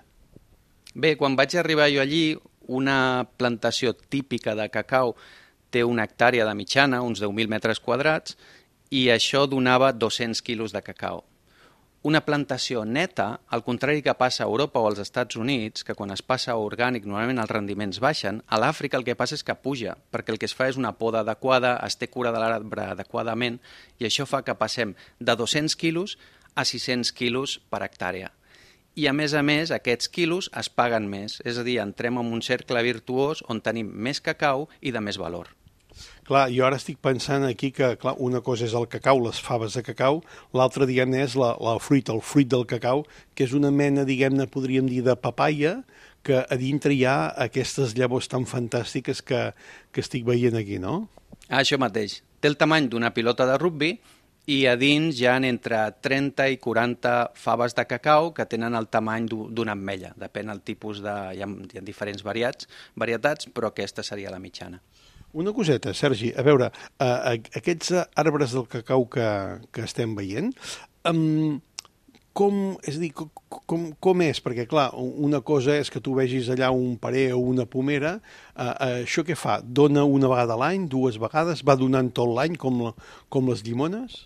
Bé, quan vaig arribar jo allí, una plantació típica de cacau té una hectàrea de mitjana, uns deu mil metres quadrats, i això donava dos-cents quilos de cacau. Una plantació neta, al contrari que passa a Europa o als Estats Units, que quan es passa a orgànic normalment els rendiments baixen, a l'Àfrica el que passa és que puja, perquè el que es fa és una poda adequada, es té cura de l'arbre adequadament, i això fa que passem de dos-cents quilos a sis-cents quilos per hectàrea. I a més a més, aquests quilos es paguen més, és a dir, entrem en un cercle virtuós on tenim més cacau i de més valor. Clar, jo ara estic pensant aquí que, clar, una cosa és el cacau, les faves de cacau, l'altra, diguem-ne, és la, la fruita, el fruit del cacau, que és una mena, diguem-ne, podríem dir, de papaya, que a dintre hi ha aquestes llavors tan fantàstiques que, que estic veient aquí, no? Ah, això mateix. Té el tamany d'una pilota de rugbi i a dins hi ha entre trenta i quaranta faves de cacau que tenen el tamany d'una ametlla. Depèn del tipus de... Hi ha, hi ha diferents variats, varietats, però aquesta seria la mitjana. Una coseta, Sergi, a veure, uh, aquests arbres del cacau que, que estem veient, um, com, és a dir, com, com és? Perquè, clar, una cosa és que tu vegis allà un parer o una pomera, uh, uh, això què fa? Dona una vegada a l'any, dues vegades? Va donant tot l'any, com, la, com les llimones?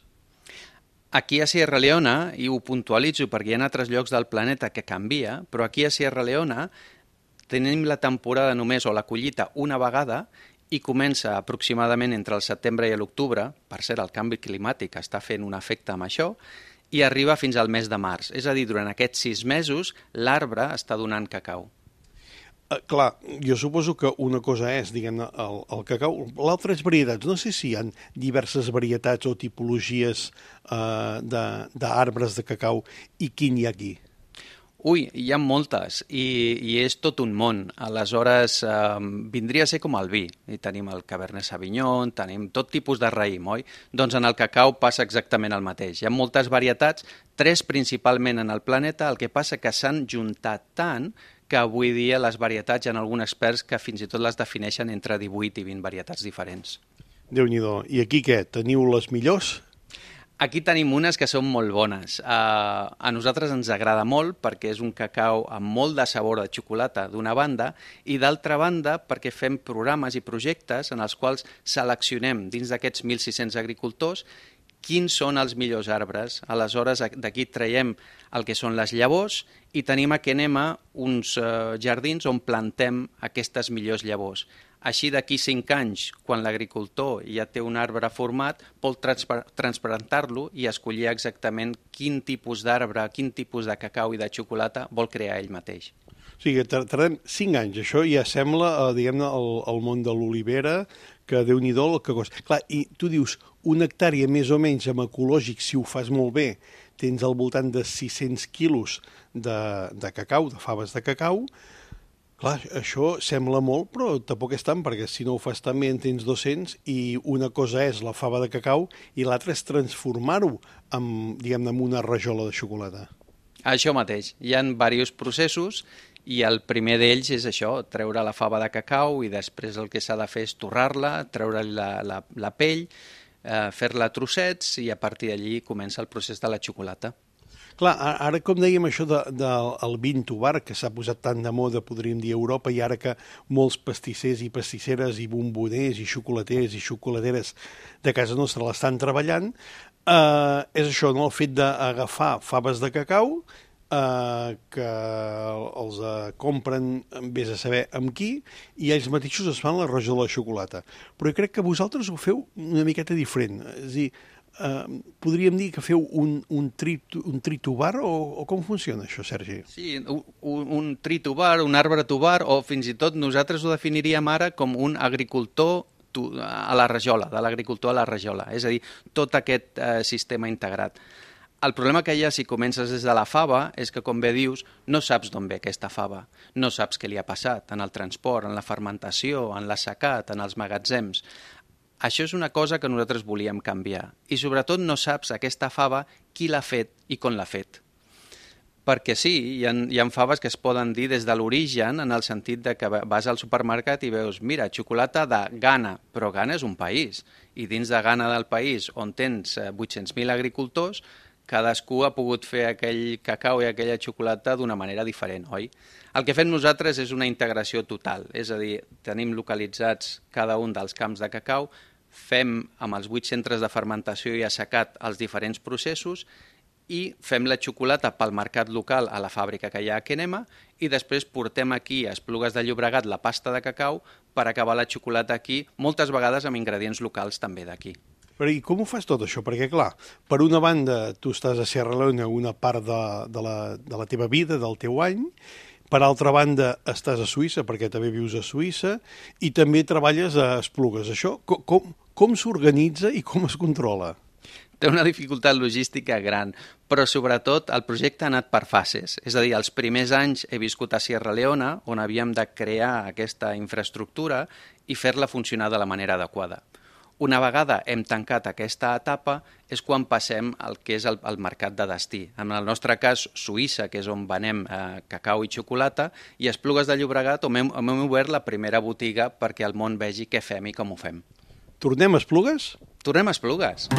Aquí a Sierra Leona, i ho puntualitzo perquè hi ha altres llocs del planeta que canvia, però aquí a Sierra Leona tenim la temporada només o la collita una vegada i comença aproximadament entre el setembre i l'octubre, per cert, el canvi climàtic està fent un efecte amb això, i arriba fins al mes de març. És a dir, durant aquests sis mesos, l'arbre està donant cacau. Uh, clar, jo suposo que una cosa és, diguem-ne, el, el cacau, l'altra és varietats. No sé si hi ha diverses varietats o tipologies uh, d'arbres de, de cacau i quin hi ha aquí. Ui, hi ha moltes i, i és tot un món. Aleshores, eh, vindria a ser com el vi. I tenim el Cabernet Sauvignon, tenim tot tipus de raïm, oi? Doncs en el cacau passa exactament el mateix. Hi ha moltes varietats, tres principalment en el planeta, el que passa que s'han juntat tant que avui dia les varietats hi ha alguns experts que fins i tot les defineixen entre divuit i vint varietats diferents. Déu-n'hi-do. I aquí què? Teniu les millors? Aquí tenim unes que són molt bones. Uh, a nosaltres ens agrada molt perquè és un cacau amb molt de sabor de xocolata d'una banda i d'altra banda perquè fem programes i projectes en els quals seleccionem dins d'aquests mil sis-cents agricultors quins són els millors arbres. Aleshores, d'aquí traiem el que són les llavors i tenim a Kenema uns uh, jardins on plantem aquestes millors llavors. Així, d'aquí cinc anys, quan l'agricultor ja té un arbre format, pot transplantar-lo i escollir exactament quin tipus d'arbre, quin tipus de cacau i de xocolata vol crear ell mateix. O sigui, tardem cinc anys. Això ja sembla, eh, diguem-ne, el, el món de l'olivera, que Déu-n'hi-do el que costa. Clar, i tu dius, una hectàrea més o menys amb ecològic, si ho fas molt bé, tens al voltant de sis-cents quilos de, de cacau, de faves de cacau. Clar, això sembla molt, però tampoc és tant, perquè si no ho fas tan bé en tens dos-cents, i una cosa és la fava de cacau i l'altra és transformar-ho en, diguem-ne, en una rajola de xocolata. Això mateix. Hi ha diversos processos i el primer d'ells és això, treure la fava de cacau i després el que s'ha de fer és torrar-la, treure-li la, la, la pell, eh, fer-la a trossets i a partir d'allí comença el procés de la xocolata. Clar, ara com dèiem això del de, de, vin tobar, que s'ha posat tant de moda, podríem dir, a Europa, i ara que molts pastissers i pastisseres i bomboners i xocolaters i xocolateres de casa nostra l'estan treballant, eh, és això, no? El fet d'agafar faves de cacau, eh, que els eh, compren, vés a saber amb qui, i ells mateixos es fan la rajola de xocolata. Però jo crec que vosaltres ho feu una miqueta diferent, és a dir, Uh, podríem dir que feu un, un, trit, un tritubar o, o com funciona això, Sergi? Sí, un, un tritubar, un arbre tubar o fins i tot nosaltres ho definiríem ara com un agricultor a la rajola, de l'agricultor a la rajola, és a dir, tot aquest eh, sistema integrat. El problema que hi ha si comences des de la fava és que, com bé dius, no saps d'on ve aquesta fava, no saps què li ha passat en el transport, en la fermentació, en l'assecat, en els magatzems. Això és una cosa que nosaltres volíem canviar i sobretot no saps aquesta fava qui l'ha fet i com l'ha fet. Perquè sí, hi ha, hi ha faves que es poden dir des de l'origen en el sentit de que vas al supermercat i veus, mira, xocolata de Ghana, però Ghana és un país i dins de Ghana del país on tens vuit-cents mil agricultors, cadascú ha pogut fer aquell cacau i aquella xocolata d'una manera diferent, oi? El que fem nosaltres és una integració total, és a dir, tenim localitzats cada un dels camps de cacau, fem amb els vuit centres de fermentació i assecat els diferents processos i fem la xocolata pel mercat local a la fàbrica que hi ha a Kenema i després portem aquí a Esplugues de Llobregat la pasta de cacau per acabar la xocolata aquí, moltes vegades amb ingredients locals també d'aquí. Però i com ho fas tot això? Perquè, clar, per una banda tu estàs a Sierra Leone una part de, de, la, de la teva vida, del teu any, per altra banda estàs a Suïssa, perquè també vius a Suïssa, i també treballes a Esplugues. Això com, com, com s'organitza i com es controla? Té una dificultat logística gran, però sobretot el projecte ha anat per fases. És a dir, els primers anys he viscut a Sierra Leone, on havíem de crear aquesta infraestructura i fer-la funcionar de la manera adequada. Una vegada hem tancat aquesta etapa és quan passem al que és el, el mercat de destí. En el nostre cas, Suïssa, que és on venem eh, cacau i xocolata, i Esplugues de Llobregat, on hem, on hem obert la primera botiga perquè el món vegi què fem i com ho fem. Tornem a Esplugues? Tornem a Esplugues.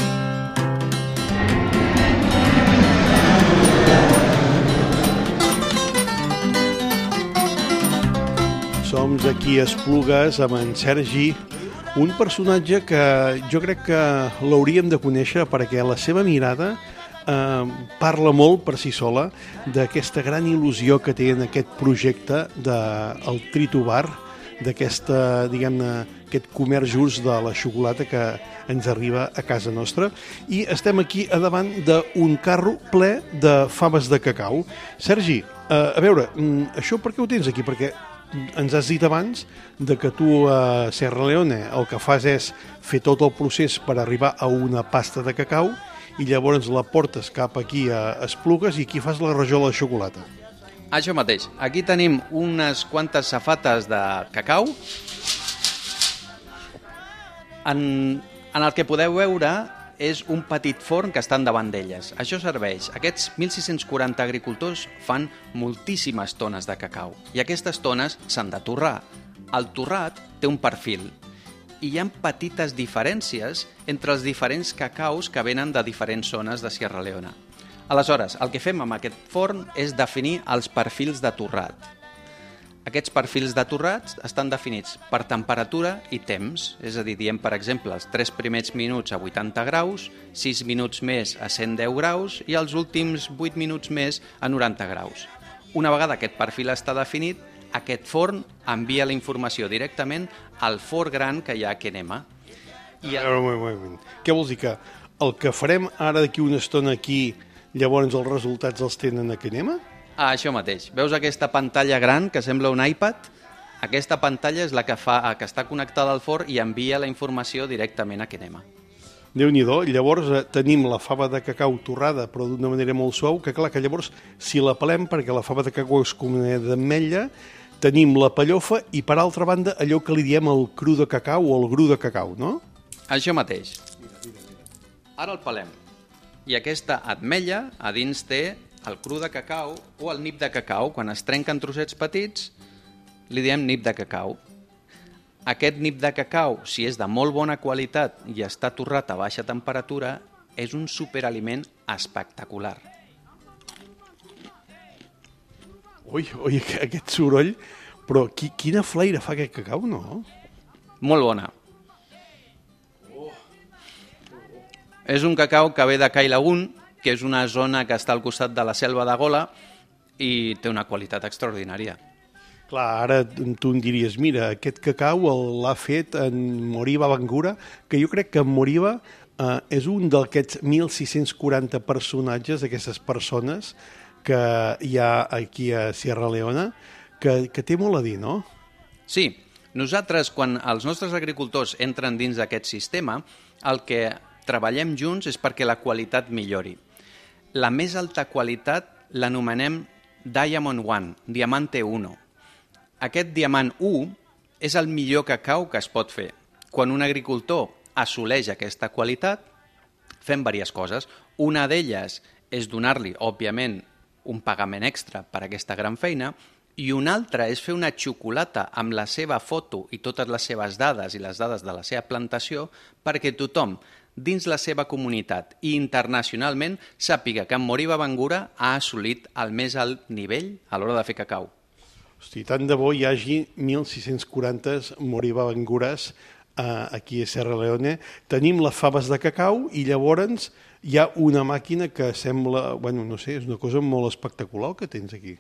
Som aquí a Esplugues amb en Sergi, un personatge que jo crec que l'hauríem de conèixer perquè la seva mirada eh, parla molt per si sola d'aquesta gran il·lusió que té en aquest projecte del Tritubar, d'aquesta, diguem-ne, aquest comerç just de la xocolata que ens arriba a casa nostra. I estem aquí a davant d'un carro ple de faves de cacau. Sergi, eh, a veure, això per què ho tens aquí? Perquè ens has dit abans de que tu a Sierra Leone el que fas és fer tot el procés per arribar a una pasta de cacau i llavors la portes cap aquí a Esplugues i aquí fas la rajola de xocolata. Això mateix. Aquí tenim unes quantes safates de cacau. En, en el que podeu veure és un petit forn que estan davant d'elles. Això serveix. Aquests mil sis-cents quaranta agricultors fan moltíssimes tones de cacau i aquestes tones s'han de torrar. El torrat té un perfil i hi ha petites diferències entre els diferents cacaus que venen de diferents zones de Sierra Leone. Aleshores, el que fem amb aquest forn és definir els perfils de torrat. Aquests perfils de torrats estan definits per temperatura i temps, és a dir, diem, per exemple, els tres primers minuts a vuitanta graus, sis minuts més a cent deu graus i els últims vuit minuts més a noranta graus. Una vegada aquest perfil està definit, Aquest forn envia la informació directament al forn gran que hi ha a Kenema. I el... un moment, un moment. Què vols dir? Que el que farem ara d'aquí una estona aquí, llavors els resultats els tenen a Kenema? Ah, això mateix. Veus aquesta pantalla gran que sembla un iPad? Aquesta pantalla és la que, fa, que està connectada al forn i envia la informació directament a Kenema. Déu-n'hi-do, llavors eh, tenim la fava de cacau torrada, però d'una manera molt suau, que clar, que llavors, si la pelem, perquè la fava de cacau és com una d'ametlla, tenim la pellofa i, per altra banda, allò que li diem el cru de cacau o el gru de cacau, no? Això mateix. Ara el pelem. I aquesta ametlla, a dins té el cru de cacau o el nip de cacau. Quan es trenca en trossets petits, li diem nip de cacau. Aquest nip de cacau, si és de molt bona qualitat i està torrat a baixa temperatura, és un superaliment espectacular. Ui, ui, aquest soroll, però qui, quina flaire fa aquest cacau, no? Molt bona. Oh. És un cacau que ve de Cai Lagun, que és una zona que està al costat de la selva de Gola i té una qualitat extraordinària. Clar, ara tu em diries, mira, aquest cacau l'ha fet en Moriba Bangura, que jo crec que en Moriba eh, és un d'aquests mil sis-cents quaranta personatges, d'aquestes persones que hi ha aquí a Sierra Leona, que, que té molt a dir, no? Sí, nosaltres, quan els nostres agricultors entren dins d'aquest sistema, el que treballem junts és perquè la qualitat millori. La més alta qualitat l'anomenem Diamond One, Diamante uno. Aquest diamant u és el millor cacau que es pot fer. Quan un agricultor assoleix aquesta qualitat, fem diverses coses. Una d'elles és donar-li, òbviament, un pagament extra per aquesta gran feina, i una altra és fer una xocolata amb la seva foto i totes les seves dades i les dades de la seva plantació perquè tothom, dins la seva comunitat i internacionalment, sàpiga que en Moriba Bangura ha assolit el més alt nivell a l'hora de fer cacau. Hosti, tant de bo hi hagi mil sis-cents quaranta Moriba Bangures eh, aquí a Sierra Leone. Tenim les faves de cacau i llavors hi ha una màquina que sembla, bueno, no sé, és una cosa molt espectacular que tens aquí.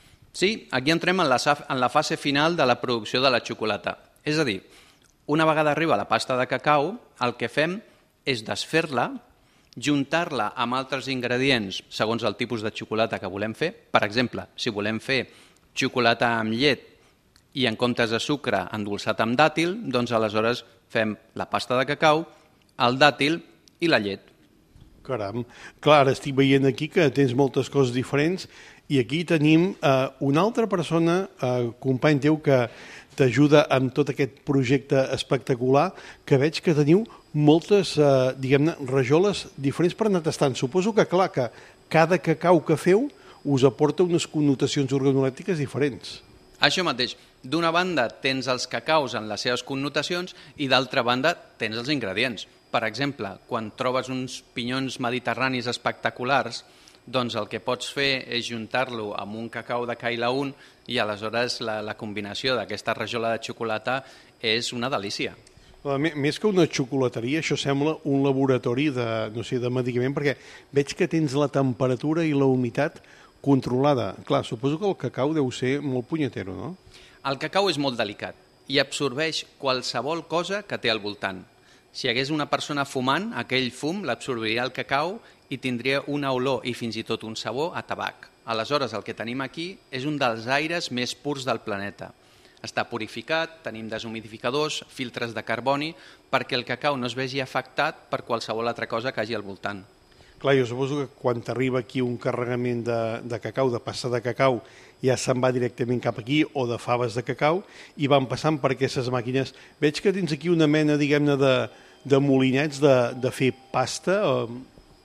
Sí, aquí entrem en la, en la fase final de la producció de la xocolata. És a dir, una vegada arriba la pasta de cacau, el que fem és desfer-la, juntar-la amb altres ingredients segons el tipus de xocolata que volem fer. Per exemple, si volem fer xocolata amb llet i en comptes de sucre endolçat amb dàtil, doncs aleshores fem la pasta de cacau, el dàtil i la llet. Caram, clar, estic veient aquí que tens moltes coses diferents i aquí tenim eh, una altra persona, eh, company teu, que t'ajuda amb tot aquest projecte espectacular, que veig que teniu moltes, eh, diguem-ne, rajoles diferents per anar tastant. Suposo que, clar, que cada cacau que feu us aporta unes connotacions organolèptiques diferents. Això mateix. D'una banda tens els cacaus en les seves connotacions i d'altra banda tens els ingredients. Per exemple, quan trobes uns pinyons mediterranis espectaculars, doncs el que pots fer és juntar-lo amb un cacau de Cai Lagun i aleshores la, la combinació d'aquesta rajola de xocolata és una delícia. Més que una xocolateria, això sembla un laboratori de, no sé, de medicament, perquè veig que tens la temperatura i la humitat controlada. Clar, suposo que el cacau deu ser molt punyetero, no? El cacau és molt delicat i absorbeix qualsevol cosa que té al voltant. Si hi hagués una persona fumant, aquell fum l'absorbiria el cacau i tindria una olor i fins i tot un sabor a tabac. Aleshores, el que tenim aquí és un dels aires més purs del planeta. Està purificat, tenim deshumidificadors, filtres de carboni, perquè el cacau no es vegi afectat per qualsevol altra cosa que hagi al voltant. Clar, jo suposo que quan t'arriba aquí un carregament de, de cacau, de pasta de cacau, ja se'n va directament cap aquí, o de faves de cacau, i van passant per aquestes màquines. Veig que tens aquí una mena, diguem-ne, de, de molinets de, de fer pasta. O...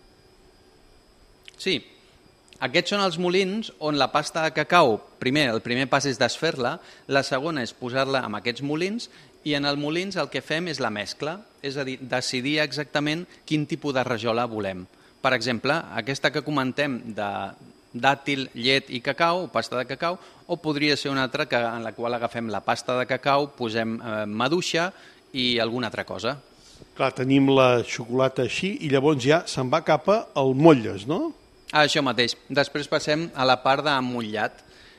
Sí, aquests són els molins on la pasta de cacau, primer, el primer pas és desfer-la, la segona és posar-la en aquests molins, i en els molins el que fem és la mescla, és a dir, decidir exactament quin tipus de rajola volem. Per exemple, aquesta que comentem de dàtil, llet i cacau, pasta de cacau, o podria ser una altra que, en la qual agafem la pasta de cacau, posem eh, maduixa i alguna altra cosa. Clar, tenim la xocolata així i llavors ja se'n va cap al motlles, no? Ah, això mateix. Després passem a la part d'emmotlat.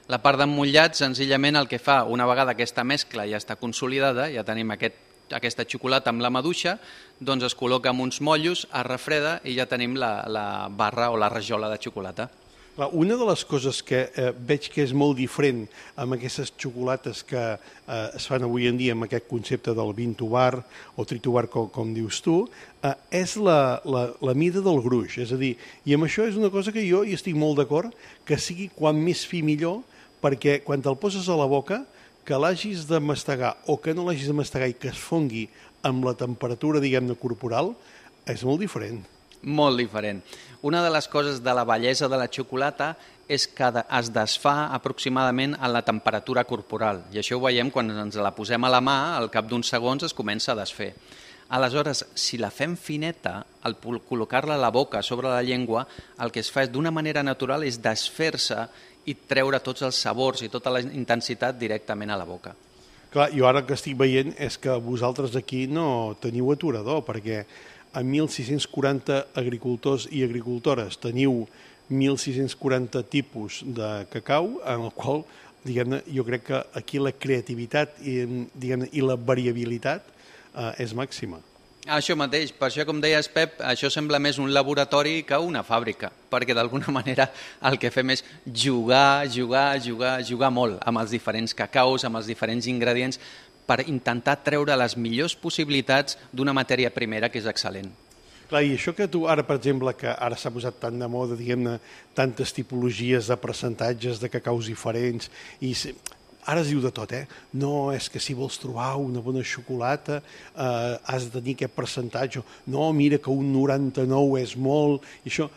La part d'emmotllats, senzillament, el que fa, una vegada aquesta mescla ja està consolidada, ja tenim aquest, aquesta xocolata amb la maduixa, doncs es col·loca en uns mollos, es refreda i ja tenim la, la barra o la rajola de xocolata. Una de les coses que eh, veig que és molt diferent amb aquestes xocolates que eh, es fan avui en dia amb aquest concepte del vint to bar o tri to bar, com, com dius tu, eh, és la, la, la mida del gruix. És a dir, i amb això és una cosa que jo hi estic molt d'acord, que sigui quan més fi millor, perquè quan te'l poses a la boca, que l'hagis de mastegar o que no l'hagis de mastegar i que es fongui amb la temperatura, diguem-ne, corporal, és molt diferent. Molt diferent. Una de les coses de la bellesa de la xocolata és que es desfà aproximadament a la temperatura corporal, i això ho veiem quan ens la posem a la mà, al cap d'uns segons es comença a desfer. Aleshores, si la fem fineta, al col·locar-la a la boca sobre la llengua, el que es fa és d'una manera natural és desfer-se i treure tots els sabors i tota la intensitat directament a la boca. Clar, jo ara que estic veient és que vosaltres aquí no teniu aturador, perquè a mil sis-cents quaranta agricultors i agricultores teniu mil sis-cents quaranta tipus de cacau, en el qual, diguem-ne, jo crec que aquí la creativitat i, diguem-ne, i la variabilitat eh, és màxima. Això mateix, per això, com deies, Pep, això sembla més un laboratori que una fàbrica, perquè d'alguna manera el que fem és jugar, jugar, jugar, jugar molt amb els diferents cacaus, amb els diferents ingredients, per intentar treure les millors possibilitats d'una matèria primera que és excel·lent. Clar, i això que tu ara, per exemple, que ara s'ha posat tant de moda, diguem-ne, tantes tipologies de percentatges de cacaus diferents, i ara es diu de tot, eh? No, és que si vols trobar una bona xocolata eh, has de tenir aquest percentatge. No, mira que un noranta-nou és molt. I això,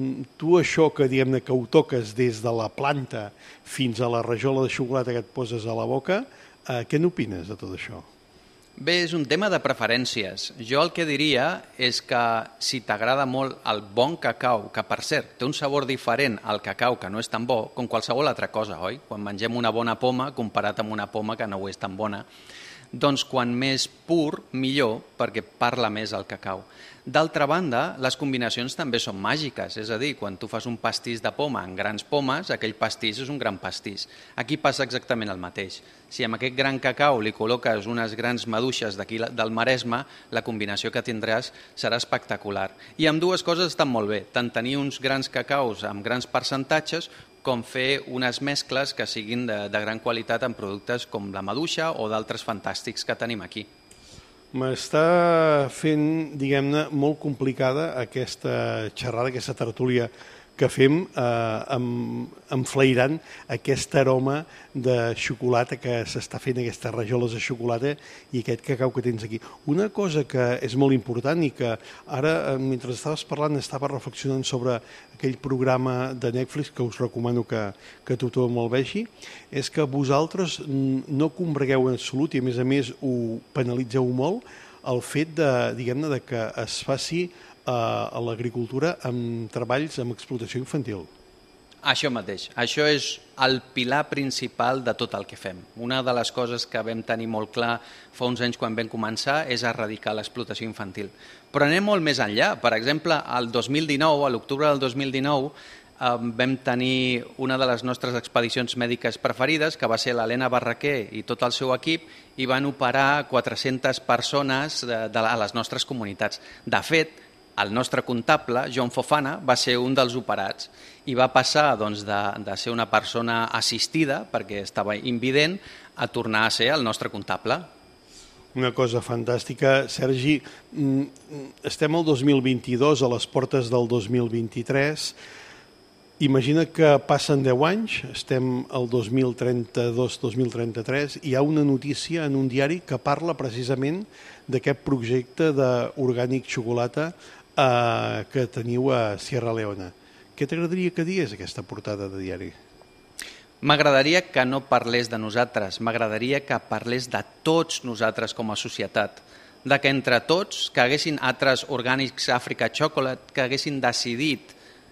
tu això que, diguem-ne, que ho toques des de la planta fins a la rajola de xocolata que et poses a la boca, eh, què n'opines de tot això? Bé, és un tema de preferències. Jo el que diria és que si t'agrada molt el bon cacau, que per cert té un sabor diferent al cacau que no és tan bo, com qualsevol altra cosa, oi? Quan mengem una bona poma comparat amb una poma que no ho és tan bona, doncs quan més pur, millor, perquè parla més el cacau. D'altra banda, les combinacions també són màgiques, és a dir, quan tu fas un pastís de poma en grans pomes, aquell pastís és un gran pastís. Aquí passa exactament el mateix. Si amb aquest gran cacau li col·loques unes grans maduixes d'aquí del Maresme, la combinació que tindràs serà espectacular. I amb dues coses estan molt bé, tant tenir uns grans cacaus amb grans percentatges com fer unes mescles que siguin de, de gran qualitat en productes com la maduixa o d'altres fantàstics que tenim aquí. M'està fent, diguem-ne, molt complicada aquesta xerrada, aquesta tertúlia que fem eh, enflairant aquest aroma de xocolata que s'està fent, aquestes rajoles de xocolata i aquest cacau que tens aquí. Una cosa que és molt important i que ara, mentre estaves parlant, estava reflexionant sobre aquell programa de Netflix que us recomano que, que tothom el vegi, és que vosaltres no combregueu en absolut i a més a més ho penalitzeu molt el fet de, diguem-ne, de que es faci a l'agricultura amb treballs amb explotació infantil. Això mateix. Això és el pilar principal de tot el que fem. Una de les coses que vam tenir molt clar fa uns anys quan vam començar és erradicar l'explotació infantil. Però anem molt més enllà. Per exemple, el dos mil dinou, a l'octubre del dos mil dinou, vam tenir una de les nostres expedicions mèdiques preferides, que va ser l'Helena Barraquer i tot el seu equip, i van operar quatre-centes persones de, de, a les nostres comunitats. De fet, el nostre comptable, John Fofana, va ser un dels operats i va passar doncs, de, de ser una persona assistida, perquè estava invident, a tornar a ser el nostre comptable. Una cosa fantàstica. Sergi, estem al dos mil vint-i-dos, a les portes del dos mil vint-i-tres. Imagina que passen deu anys, estem al dos mil trenta-dos dos mil trenta-tres, i hi ha una notícia en un diari que parla precisament d'aquest projecte d'orgànic xocolata eh, que teniu a Sierra Leone. Què t'agradaria que digués aquesta portada de diari? M'agradaria que no parlés de nosaltres, m'agradaria que parlés de tots nosaltres com a societat, de que entre tots, que haguessin altres orgànics Africa Chocolate, que haguessin decidit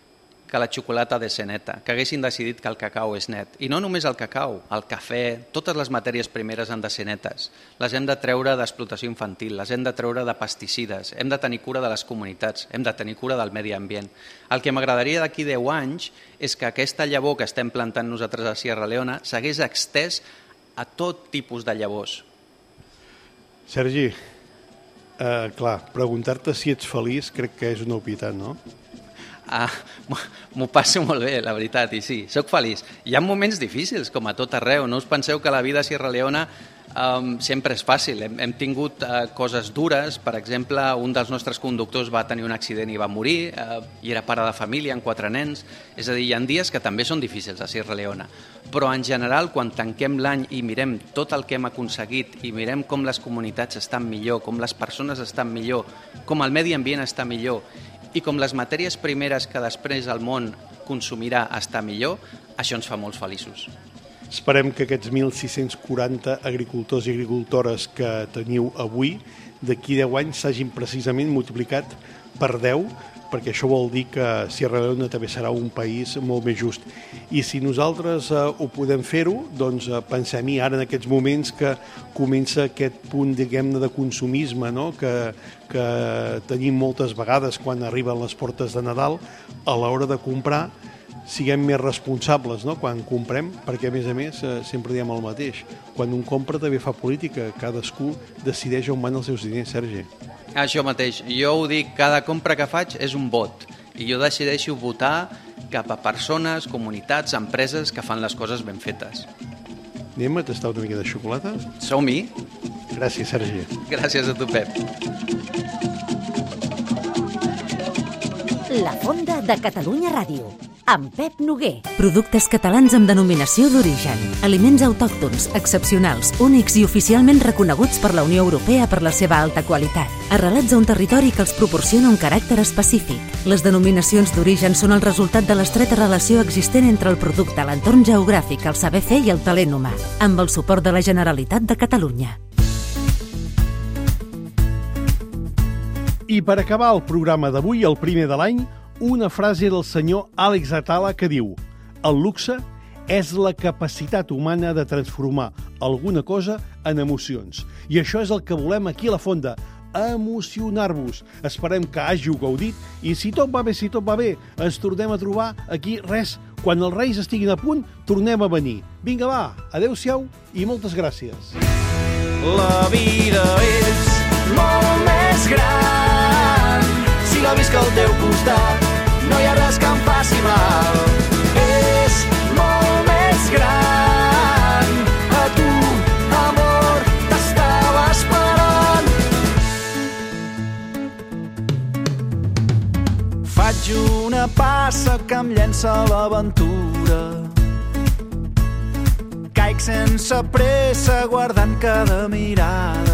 que la xocolata ha de ser neta, que haguessin decidit que el cacau és net. I no només el cacau, el cafè, totes les matèries primeres han de ser netes. Les hem de treure d'explotació infantil, les hem de treure de pesticides, hem de tenir cura de les comunitats, hem de tenir cura del medi ambient. El que m'agradaria d'aquí deu anys és que aquesta llavor que estem plantant nosaltres a Sierra Leona s'hagués extès a tot tipus de llavors. Sergi, eh, clar, preguntar-te si ets feliç crec que és una obvietat, no? Ah, m'ho passo molt bé, la veritat, i sí, sóc feliç. Hi ha moments difícils, com a tot arreu. No us penseu que la vida a Sierra Leona um, sempre és fàcil. Hem, hem tingut uh, coses dures. Per exemple, un dels nostres conductors va tenir un accident i va morir, uh, i era pare de família amb quatre nens. És a dir, hi ha dies que també són difícils a Sierra Leona. Però en general, quan tanquem l'any i mirem tot el que hem aconseguit i mirem com les comunitats estan millor, com les persones estan millor, com el medi ambient està millor, i com les matèries primeres que després el món consumirà està millor, això ens fa molt feliços. Esperem que aquests mil sis-cents quaranta agricultors i agricultores que teniu avui, d'aquí deu anys s'hagin precisament multiplicat per deu, perquè això vol dir que Sierra Leona també serà un país molt més just. I si nosaltres eh, ho podem fer-ho, doncs eh, pensem-hi ara en aquests moments que comença aquest punt, diguem-ne, de consumisme, no? que, que tenim moltes vegades quan arriben les portes de Nadal, a l'hora de comprar, siguem més responsables, no? Quan comprem, perquè a més a més eh, sempre diem el mateix. Quan un compra també fa política, cadascú decideix on van els seus diners, Sergi. Això mateix, jo ho dic, cada compra que faig és un vot i jo decideixo votar cap a persones, comunitats, empreses que fan les coses ben fetes. Anem a tastar una mica de xocolata? Som-hi! Gràcies, Sergi. Gràcies a tu, Pep. La Fonda de Catalunya Ràdio, amb Pep Noguer. Productes catalans amb denominació d'origen. Aliments autòctons, excepcionals, únics i oficialment reconeguts per la Unió Europea per la seva alta qualitat. Arrelats a un territori que els proporciona un caràcter específic. Les denominacions d'origen són el resultat de l'estreta relació existent entre el producte, l'entorn geogràfic, el saber fer i el talent humà, amb el suport de la Generalitat de Catalunya. I per acabar el programa d'avui, el primer de l'any, una frase del senyor Àlex Atala que diu: el luxe és la capacitat humana de transformar alguna cosa en emocions. I això és el que volem aquí a la Fonda, emocionar-vos. Esperem que hàgiu gaudit i si tot va bé, si tot va bé, ens tornem a trobar aquí, res, quan els Reis estiguin a punt, tornem a venir. Vinga, va, adeu-siau i moltes gràcies. La vida és molt més gran si la visc al teu costat. No hi ha res que em faci mal. És molt més gran. A tu, amor, t'estava esperant. Faig una passa que em llença a l'aventura. Caic sense pressa guardant cada mirada.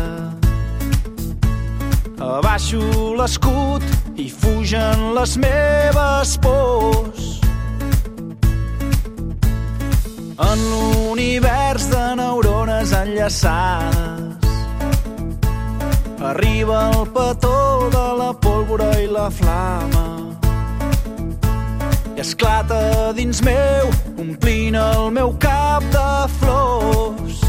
Abaixo l'escut i fugen les meves pors. En l'univers de neurones enllaçades arriba el petó de la pólvora i la flama i esclata dins meu, omplint el meu cap de flors.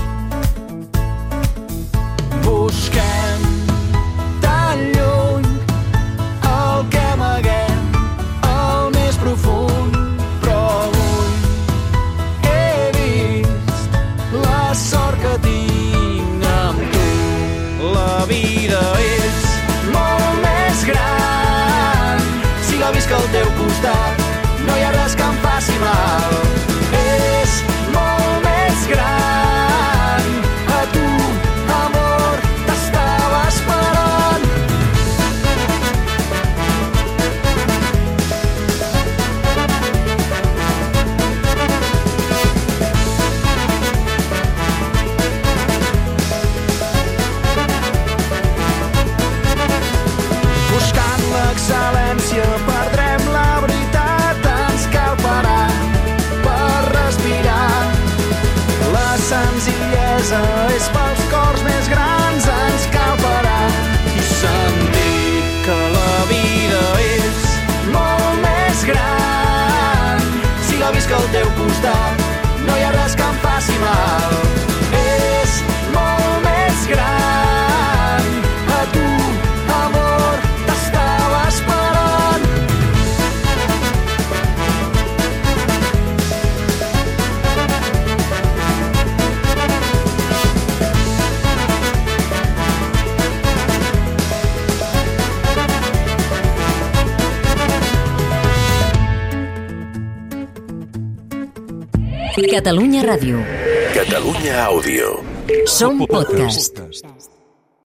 Busquem tan lluny el que amaguem al més profund, però avui he vist la sort que tinc amb tu. La vida és molt més gran si la visc al teu costat. No hi ha res que em faci mal. És molt més gran. A tu, amor, t'estava esperant. Buscant l'excel·lència perdrem la veritat. Senzillesa és pels cors més grans, ens cal parar i sentir que la vida és molt més gran. costat, no hi ha res que em faci mal. És molt més gran. A tu, amor, t'estava esperant. Catalunya Ràdio. Catalunya Àudio. Som podcast.